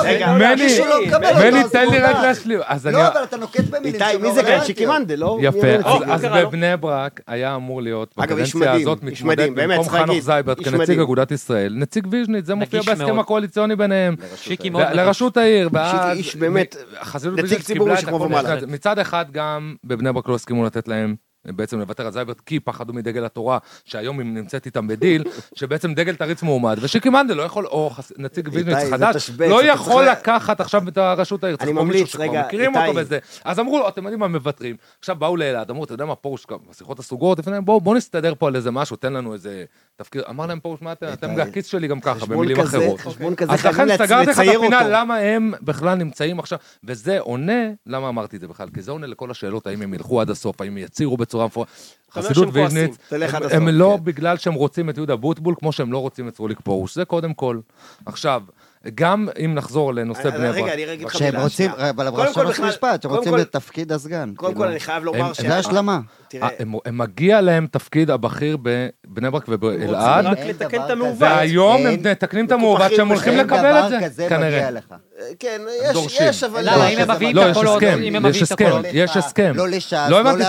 B: מני, תן לי רק להשלים.
F: לא, אבל אתה נוקט במילים
E: איתי, מי זה כאן? שיקי מנדל, לא?
B: יפה, אז בבני ברק היה אמור להיות, בקדנציה הזאת מתמודד במקום חנוך זייברט, כנציג אגודת ישראל, נציג ויז'ניץ, זה מופיע בהסכם הקואליציוני ביניהם, לראשות העיר,
E: איש באמת, נציג ציבור משכמו ומעלה.
B: מצד אחד גם בבני ברק לא הסכימו לתת להם בעצם לוותר על זייברט, כי פחדו מדגל התורה, שהיום היא נמצאת איתם בדיל, שבעצם דגל תריץ מועמד, ושיקי מנדל לא יכול, או נציג ויז'ניץ חדש, לא יכול לקחת עכשיו את הרשות העיר,
E: אני ממליץ, רגע,
B: מכירים אותו בזה. אז אמרו לו, אתם יודעים מה מבטרים, עכשיו באו לאלעד, אמרו, אתה יודע מה, פרוש, בשיחות הסוגרות, בואו נסתדר פה על איזה משהו, תן לנו איזה תפקיד, אמר להם פרוש, מה אתם הכיס שלי גם ככה, במילים אחרות. אז לכן סגרתי לך את הפינה, למה הם בכלל נמצאים עכשיו, וזה עונה, למה אמרתי את זה בכלל? כי זה עונה לכל השאלות, האם הם ילכו עד הסוף, האם יצירו בצורה מפורטת. חסידות ויז'ניץ, הם לא בגלל שהם רוצים את יהודה בוטבול, כמו שהם לא רוצים את רוליק פרוש, זה קודם כל. עכשיו, גם אם נחזור לנושא בני ברק.
E: רגע, אני אגיד לך
F: שהם רוצים, אבל ראש משפט, שהם רוצים לתפקיד הסגן.
E: קודם כל אני חייב לומר ש...
F: זה השלמה.
B: הם מגיע להם תפקיד הבכיר בבני ברק ובאלעד,
C: רק לתקן את המעוות.
B: והיום הם מתקנים את המעוות שהם הולכים לקבל את זה, כנראה.
E: כן, יש, אבל...
D: למה, אם הם מביאים את הקולות, אם הם מביאים את הקולות.
B: יש הסכם.
F: לא לש"ס,
B: לא הבנתי,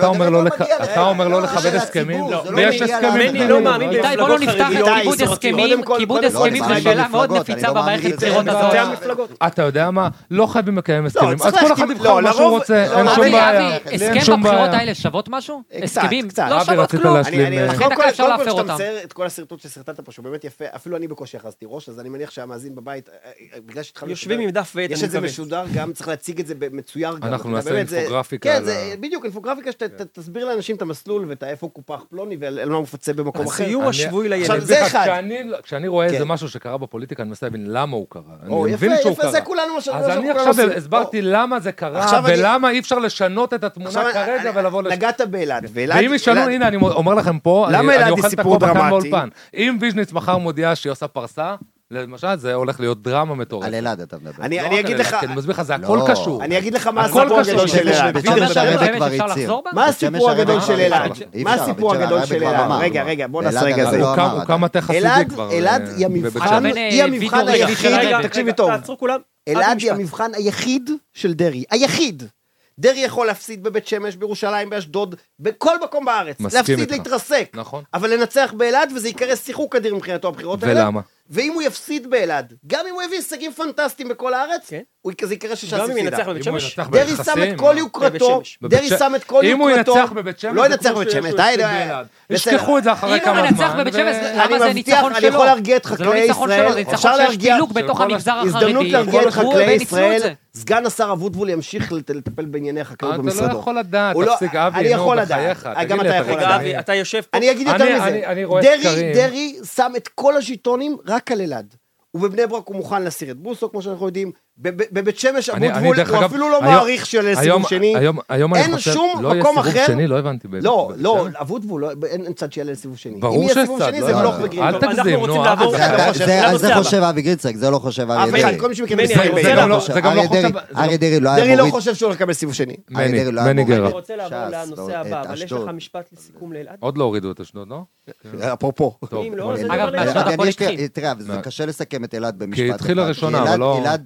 B: אתה אומר לא לכבד הסכמים? ויש הסכמים.
C: אני לא מאמין
D: איתי, בוא לא נפתח את כיבוד הסכמים, כיבוד הסכמים זה שאלה מאוד נפיצה במערכת בחירות הזאת.
B: אתה יודע מה? לא חייבים לקיים הסכמים. אז כל אחד יבחר מה שהוא רוצה, אין שום בעיה.
D: הסכם בבחירות האלה שוות משהו? הסכמים לא שוות כלום. לכן אתה אפשר להפר אותם.
E: את כל הסרטוט שסרטטת פה, שהוא באמת יפה, אפילו אני בקושי יחזתי ראש, אז אני מניח שהמאזין בבית, בגלל שהתחלנו...
C: יושבים עם דף ועט,
E: יש את זה משודר גם, צריך להציג את זה מצויר גם.
B: אנחנו נעשה אינפוגרפיקה.
E: כן, זה בדיוק, אינפוגרפיקה שתסביר לאנשים את המסלול ואת איפה קופח פלוני ועל מה הוא מפצה במקום אחר.
C: הסיור השבועי לילד.
E: עכשיו, זה אחד.
B: כשאני רואה איזה משהו שקרה בפוליטיקה, אני מנסה להבין למה הוא קרה.
E: או, יפה, יפה, זה כולנו מה שאנחנו
B: עושים. אז אני עכשיו הסברתי למה זה קרה, ולמה אי אפשר לשנות את התמונה כרגע ולבוא לשם.
E: נגעת באלעד.
B: ואם ישנו, הנה, אני אומר לכם פה, אני אוכל את הקופה כאן באולפן. אם ויז'ניץ מחר מודיע שהיא עושה פרסה, למשל, זה הולך להיות דרמה מטורפת.
F: על אלעד אתה מדבר.
E: אני אגיד לך...
B: אני מסביר לך, זה הכל קשור.
E: אני אגיד לך מה הסיפור הגדול של אלעד. מה הסיפור הגדול של אלעד? מה הסיפור הגדול של אלעד? רגע, רגע, בוא נעשה רגע זה.
B: הוא קם מטה חסידי כבר.
E: אלעד היא המבחן היחיד... תקשיבי טוב. אלעד היא המבחן היחיד של דרי. היחיד. דרי יכול להפסיד בבית שמש, בירושלים, באשדוד, בכל מקום בארץ. להפסיד, להתרסק.
B: נכון.
E: אבל לנצח באלעד, וזה יקרה שיחוק אדיר מבחינתו הבחירות האלה.
B: ולמה?
E: ואם הוא יפסיד באלעד, גם אם הוא הביא הישגים פנטסטיים בכל הארץ, הוא כזה יקרה שש"ס הפסידה.
C: גם אם ינצח בבית שמש.
E: דרי שם את כל יוקרתו, דרי שם את כל יוקרתו.
B: אם הוא ינצח בבית שמש,
E: לא ינצח בבית שמש, די,
B: ישכחו את זה אחרי כמה זמן.
D: אם הוא ינצח בבית שמש, למה זה ניצחון שלו?
E: אני יכול להרגיע את חקלאי ישראל,
D: אפשר להרגיע בתוך המגזר החרדי.
E: הזדמנות להרגיע את חקלאי ישראל. סגן השר אבוטבול ימשיך לטפל בענייני החקלאות במשרדו.
B: אתה לא יכול לדעת, תפסיק אבי,
E: אני יכול לדעת. גם אתה יכול לדעת.
C: אתה יושב פה.
E: אני אגיד יותר מזה. דרי שם את כל השלטונים רק על אלעד. ובבני ברק הוא מוכן להסיר את בוסו, כמו שאנחנו יודעים. בבית שמש אבוטבול הוא אפילו לא מעריך של סיבוב שני. אין שום מקום אחר.
B: לא הבנתי.
E: לא, לא, אבוטבול, אין צד שיעלה לסיבוב שני.
B: ברור שיש צד.
E: זה בלוך וגרין.
B: אל תגזים, נו.
F: זה חושב אבי גריצק, זה לא חושב אריה דרעי.
E: כל מי שמכיר
F: אריה דרעי לא היה
E: דרעי לא חושב שהוא הולך לקבל סיבוב שני.
B: מניגר.
C: אני רוצה לעבור לנושא הבא, אבל יש לך משפט לסיכום לאלעד?
B: עוד לא הורידו את אשדוד, לא?
E: אפרופו.
D: אגב, באשדוד הכל התחיל.
F: תראה, זה קשה לסכם את אלעד במשפט.
B: כי התחיל הראשונה, אבל לא...
F: אלעד זה באמת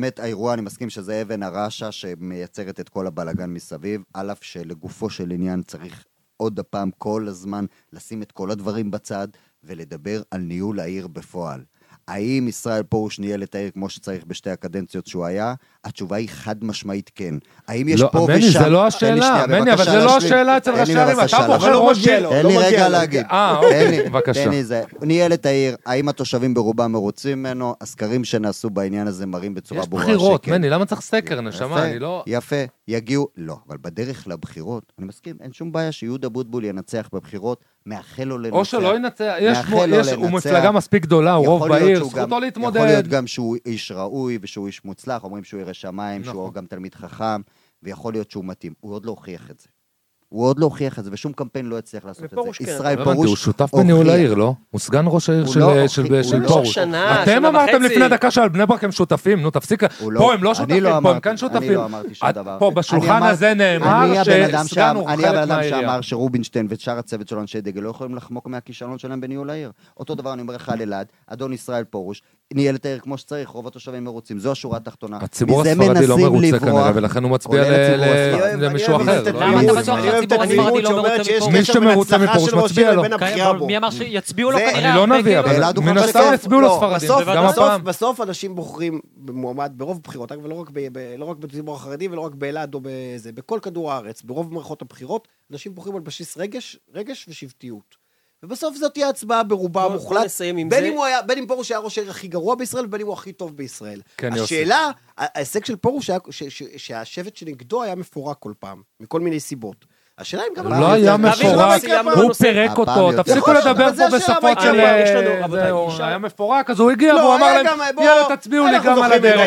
F: באמת האירוע, אני מסכים שזה אבן הרשע שמייצרת את כל הבלגן מסביב, על אף שלגופו של עניין צריך עוד הפעם כל הזמן לשים את כל הדברים בצד, ולדבר על ניהול העיר בפועל. האם ישראל פרוש ניהל את העיר כמו שצריך בשתי הקדנציות שהוא היה? התשובה היא חד משמעית כן. האם יש
B: לא,
F: פה
B: מני,
F: ושם...
B: זה לא השאלה, מני, אבל זה לא השאלה אצל ראשי הערים, אתה בוחר ראש עיר.
F: תן לי רגע להגיד.
B: אה, אוקיי, בבקשה.
F: תן לי זה. הוא ניהל את העיר, האם התושבים ברובם מרוצים ממנו? הסקרים שנעשו בעניין הזה מראים בצורה ברורה שכן.
B: יש בחירות, מני, למה צריך סקר, נשמה? אני לא...
F: יפה, יגיעו, לא, אבל בדרך לבחירות, אני מסכים, אין שום בעיה שיהודה בוטבול ינצח בבחירות, מאחל לו לנצח.
B: או שלא ינצח, הוא מפלגה מספיק גדולה, הוא רוב בעיר, זכותו להתמודד.
F: יכול להיות גם שהוא איש ראוי ושהוא איש מוצלח, אומרים שהוא ירא שמיים, שהוא גם תלמיד חכם, ויכול להיות שהוא מתאים. הוא עוד לא הוכיח את זה. הוא עוד לא הוכיח את זה, ושום קמפיין לא הצליח לעשות את זה. ישראל פרוש...
B: הוא שותף בניהול העיר, לא? הוא סגן ראש העיר של פרוש. אתם אמרתם לפני דקה שעל בני ברק הם שותפים, נו תפסיק. פה הם לא שותפים, פה הם כאן שותפים.
F: אני לא אמרתי שום דבר.
B: פה בשולחן הזה נאמר שסגן הוא
F: אני
B: חלק
F: הבן אדם
B: מהעירייה.
F: שאמר שרובינשטיין ושאר הצוות של אנשי דגל לא יכולים לחמוק מהכישלון שלהם בניהול העיר. אותו דבר אני אומר לך על אלעד, אדון ישראל פרוש, ניהל את העיר כמו שצריך, רוב התושבים מרוצים, זו השורה התחתונה.
B: הציבור הספרדי לא מרוצה כנראה, ולכן הוא מצביע למישהו אחר.
D: למה אתה בטוח שהציבור הספרדי לא מרוצה מפרוש?
B: מי שמרוצה מפרוש מצביע לו.
D: מי אמר שיצביעו לו כנראה?
B: אני לא נביא, אבל מן הסתם יצביעו לו ספרדים, גם הפעם.
E: בסוף אנשים בוחרים במועמד ברוב בחירות, ולא רק בציבור החרדי ולא רק באלעד או בזה, בכל כדור הארץ, ברוב מערכות הבחירות, אנשים בוחרים על בסיס רגש, רגש ושבטיות. ובסוף זאת תהיה הצבעה ברובה מוחלט, בין אם פרוש היה ראש העיר הכי גרוע בישראל, בין אם הוא הכי טוב בישראל. השאלה, ההישג של פרוש, שהשבט שנגדו היה מפורק כל פעם, מכל מיני סיבות. השאלה אם גם...
B: לא היה מפורק, הוא פירק אותו, תפסיקו לדבר פה בשפות של... היה מפורק, אז הוא הגיע והוא אמר להם, יאללה תצביעו לי גם על הדרך.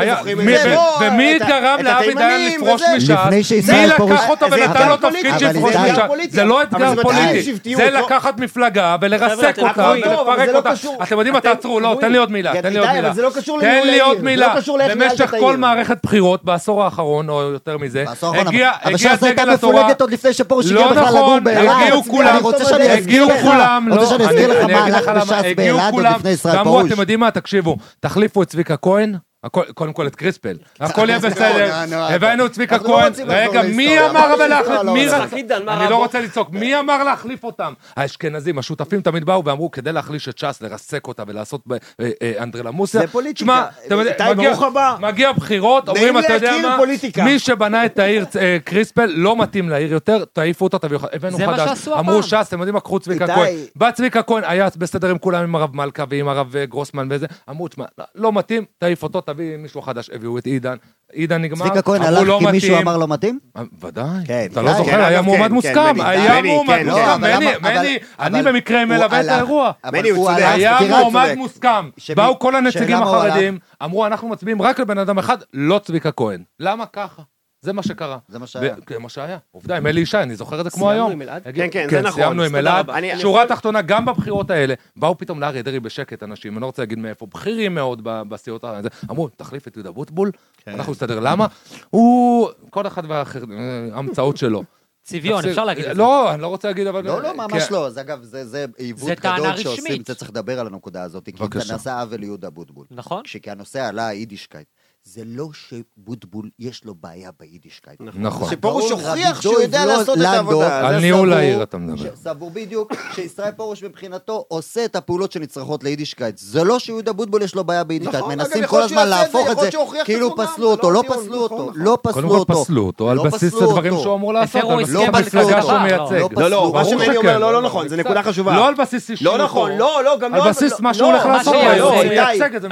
B: ומי גרם לאבי דיין לפרוש מש"ס? מי לקח אותו ונתן לו תפקיד שיפרוש מש"ס? זה לא אתגר פוליטי, זה לקחת מפלגה ולרסק אותה ולפרק אותה. אתם יודעים מה, תעצרו, לא, תן לי עוד מילה, תן לי עוד מילה. תן לי עוד מילה. במשך כל מערכת בחירות בעשור האחרון, או יותר מזה, הגיע דגל התורה.
F: לפני שפרוש
B: לא נכון, הגיעו כולם, הגיעו כולם,
F: רוצה שאני אזכיר לך מה הלך בש"ס באלעד עוד לפני ישראל פרוש.
B: אתם יודעים מה, תקשיבו, תחליפו את צביקה כהן, קודם כל את קריספל, הכל יהיה בסדר, הבאנו את צביקה כהן, רגע, מי אמר להחליף, אני לא רוצה לצעוק, מי אמר להחליף אותם? האשכנזים, השותפים תמיד באו ואמרו, כדי להחליש את ש"ס, לרסק אותה ולעשות אנדרלמוסיה, תשמע, מגיע בחירות, אומרים, אתה יודע מה, מי שבנה את העיר קריספל, לא מתאים לעיר יותר, תעיפו אותה, הבאנו חדש, אמרו ש"ס, אתם יודעים מה, קחו צביקה כהן, בא צביקה כהן, היה בסדר עם כולם, עם הרב מלכה ועם הרב גרוסמן וזה, אמרו, תשמע, לא מתאים, תעיף אותו, תביא מישהו חדש, הביאו את עידן, עידן נגמר,
F: צביקה כהן הלך כי מישהו אמר לא מתאים?
B: ודאי, אתה לא זוכר, היה מועמד מוסכם, היה מועמד מוסכם, אני במקרה מלווה את האירוע, היה מועמד מוסכם, באו כל הנציגים החרדים, אמרו אנחנו מצביעים רק לבן אדם אחד, לא צביקה כהן, למה ככה? זה מה שקרה.
F: זה מה שהיה.
B: זה מה שהיה. עובדה, עם אלי ישי, אני זוכר את זה כמו היום.
E: כן, כן, זה נכון.
B: סיימנו עם אלעד. שורה תחתונה, גם בבחירות האלה, באו פתאום לאריה דרעי בשקט אנשים, אני לא רוצה להגיד מאיפה, בכירים מאוד בסיעות האלה. אמרו, תחליף את יהודה בוטבול, אנחנו נסתדר. למה? הוא, כל אחד וההמצאות שלו.
D: צביון, אפשר להגיד את זה.
B: לא, אני לא רוצה להגיד, אבל...
F: לא, לא, ממש לא. זה אגב, זה עיוות גדול שעושים, זה צריך לדבר על הנקודה הזאת, כי אתה נעשה עוול ליהודה בוטבול.
D: נכון.
F: כשכי הנושא עלה היידישקייט. זה לא שבוטבול יש לו בעיה ביידישקייט.
B: נכון.
E: שפרוש הוכיח שהוא יודע לעשות את העבודה.
B: על ניהול העיר אתה מדבר.
F: סבור בדיוק שישראל פרוש מבחינתו עושה את הפעולות שנצרכות ליידישקייט. זה לא שיהודה בוטבול יש לו בעיה ביידישקייט. מנסים כל הזמן להפוך את זה כאילו פסלו אותו. לא פסלו אותו. לא פסלו אותו.
B: קודם כל פסלו אותו על בסיס הדברים שהוא אמור לעשות.
F: לא פסלו
B: שהוא מייצג.
E: לא, לא, מה שמני אומר לא, לא נכון. זה נקודה חשובה.
B: לא על בסיס אישי.
E: לא נכון. לא, לא, גם לא.
B: על בסיס מה שהוא הולך לעשות. הוא מייצג את זה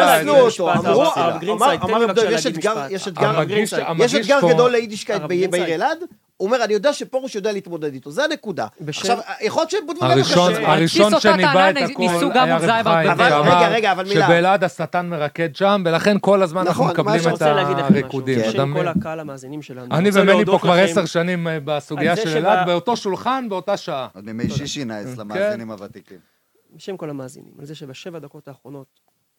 B: מפלגה.
E: יש אתגר גדול ליידישקייט בעיר אלעד, הוא אומר, אני יודע שפרוש יודע להתמודד איתו, זה הנקודה. עכשיו, יכול להיות שבוטבול גם קשה.
B: הראשון שניבא את הכל היה רב חיים, שבאלעד השטן מרקד שם, ולכן כל הזמן אנחנו מקבלים את הריקודים.
C: בשם כל הקהל המאזינים שלנו.
B: אני ומני פה כבר עשר שנים בסוגיה של אלעד, באותו שולחן, באותה שעה.
F: עוד מימי שישי נעש למאזינים הוותיקים.
C: בשם כל המאזינים, על זה שבשבע דקות האחרונות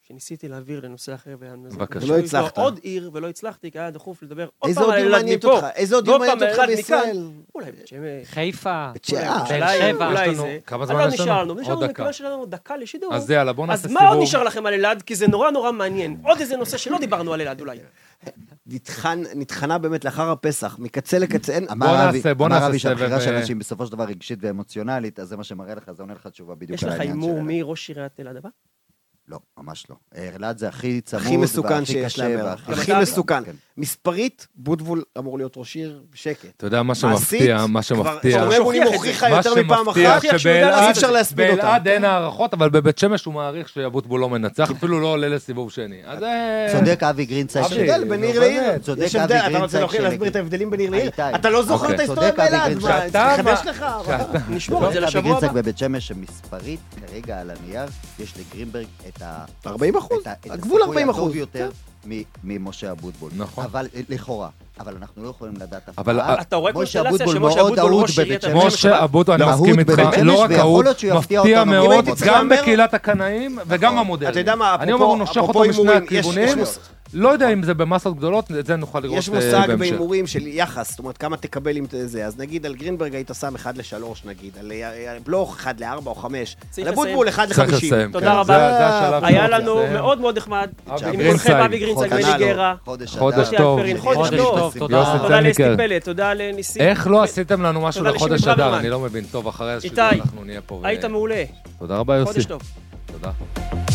C: שניסיתי להעביר לנושא אחר,
B: בבקשה.
E: ולא הצלחת.
C: עוד עיר, ולא הצלחתי, כי היה דחוף לדבר עוד
E: איזה
C: פעם
E: עוד
C: על
E: עיר
C: אלעד
E: מעניינת
C: מפה.
E: אותך? איזה עוד עיר מעניינת אותך בישראל?
C: אולי בית שמש.
D: חיפה.
E: בית שמש.
C: אולי
D: שבע.
C: אולי
B: יש לנו-
C: זה.
B: כמה
C: אז
B: זמן
C: לא
B: יש לנו?
C: נשאר לנו.
B: עוד
C: נשאר לנו
B: דקה.
C: מכיוון שלנו דקה לשידור.
B: אז יאללה, בוא נעשה
C: אז
B: סיבוב.
C: מה עוד נשאר לכם על אלעד? כי זה נורא נורא מעניין. עוד איזה נושא שלא דיברנו על אלעד אולי.
E: נטחן, נטחנה באמת לאחר הפסח, מקצה לקצה, אין...
F: אמר
B: בוא
F: אבי-
B: נעשה- בוא
F: אמר
B: נעשה
F: אבי שהבחירה
B: סבב,
F: של
B: אה,
F: אנשים בסופו של דבר רגשית ואמוציונלית, אז זה מה שמראה לך, זה עונה לך תשובה בדיוק
C: יש
F: על
C: לך
F: העניין
C: הימור
F: של
C: מי ראש עיריית אלעד הבא?
F: לא, ממש לא. אלעד זה הכי צמוד,
E: הכי מסוכן
F: והכי
E: שיש
F: קשה,
E: להמר.
F: והכי-
E: הכי
C: גם אתה,
E: מסוכן.
F: כן.
E: מספרית, בוטבול אמור להיות ראש עיר בשקט.
B: אתה יודע, מה
E: מעשית,
B: שמפתיע, מה שמפתיע,
E: כבר שומרמונים
C: שהוכיח את
E: הוכיחה
B: מה
E: יותר מפעם
B: שמפתיע
E: אחת,
C: שהוא יודע לעשות
E: אי
C: את
E: אפשר
C: זה.
E: להסביר אותה.
B: באלעד אין הערכות, אבל בבית שמש הוא מעריך שאבוטבול לא מנצח, אפילו לא עולה לסיבוב שני. אז זה...
F: צודק אבי גרינצייג.
E: יש
B: אבי,
E: הבדל בין
B: נו,
E: עיר לעיר.
B: באמת.
F: צודק
E: יש
F: אבי
E: הבדל, אתה רוצה
F: גרינצייג
E: להוכיח
F: של-
E: להסביר את ההבדלים בין עיר לעיר?
F: איתי.
E: אתה לא זוכר
B: אוקיי.
E: את ההיסטוריה
F: צודק, אבי
E: באלעד,
F: גרינצייג.
E: מה,
B: שאתה-
E: תחדש לך?
B: שאתה-
C: נשמור את זה
F: אבי
C: לשבוע
F: גרינצייג
C: הבא.
F: בבית שמש שמספרית, כרגע על הנייר, יש לגרינברג את ה...
E: ארבעים אחוז,
F: את ה- את
E: הגבול ארבעים
F: הסיכוי
E: אחוז.
F: הטוב יותר מ- ממשה אבוטבול.
B: נכון.
F: אבל לכאורה, אבל אנחנו לא יכולים לדעת אף
B: אבל-
F: פעם.
C: אתה רואה
F: משה
C: קונסטלציה
F: אבוטבול
C: שמשה
F: מאוד
C: אבוטבול
F: אהוד
C: ראש עיריית
F: בבית
C: הבא.
F: שמש.
B: משה אבוטבול, אני
F: להוט
B: מסכים איתך,
F: בבית שמש,
B: לא רק
F: ויכול
B: ההוא,
F: להיות שהוא יפתיע
B: מפתיע
F: אותנו.
B: מאוד,
E: אם הייתי צריך
B: גם
E: להמר-
B: בקהילת הקנאים וגם המודלים.
E: אתה יודע מה,
B: אני אומר, הוא נושך אותו משני
E: הימורים, יש-
B: הכיוונים,
E: יש מוס-
B: לא יודע אם זה במסות גדולות, את זה נוכל לראות
E: יש
B: אה,
E: מושג
B: בהמשך.
E: בהימורים של יחס, זאת אומרת, כמה תקבל עם זה. אז נגיד על גרינברג היית שם אחד לשלוש, נגיד, על אה, בלוך אחד לארבע או חמש,
C: צריך
E: על אבוטבול אחד
B: צריך
E: לחמישים.
B: לסיים,
C: תודה
B: כן,
C: רבה.
B: זה- זה השלב
C: היה
B: שאנחנו
C: לנו
B: נסיים.
C: מאוד מאוד נחמד.
B: אבי
C: עם
B: גרינצייג.
C: כולכם, אבי גרינצייג,
F: חודש
C: בני
F: טוב,
C: גרה.
F: חודש
B: חודש
F: אדר.
B: טוב.
C: אלפרין, חודש
D: חודש
C: טוב.
D: טוב, תודה.
B: יוסי
C: תודה לאסתי
B: צניקר.
C: פלט, תודה לניסים.
B: איך לא עשיתם לנו משהו
C: תודה
B: לחודש
C: לשמעון
B: אדר?
C: ברוורמן.
B: אני לא מבין. טוב, אחרי השידור
C: איתי,
B: אנחנו נהיה פה. ו-
C: היית מעולה.
B: תודה רבה, יוסי.
C: חודש טוב.
B: תודה.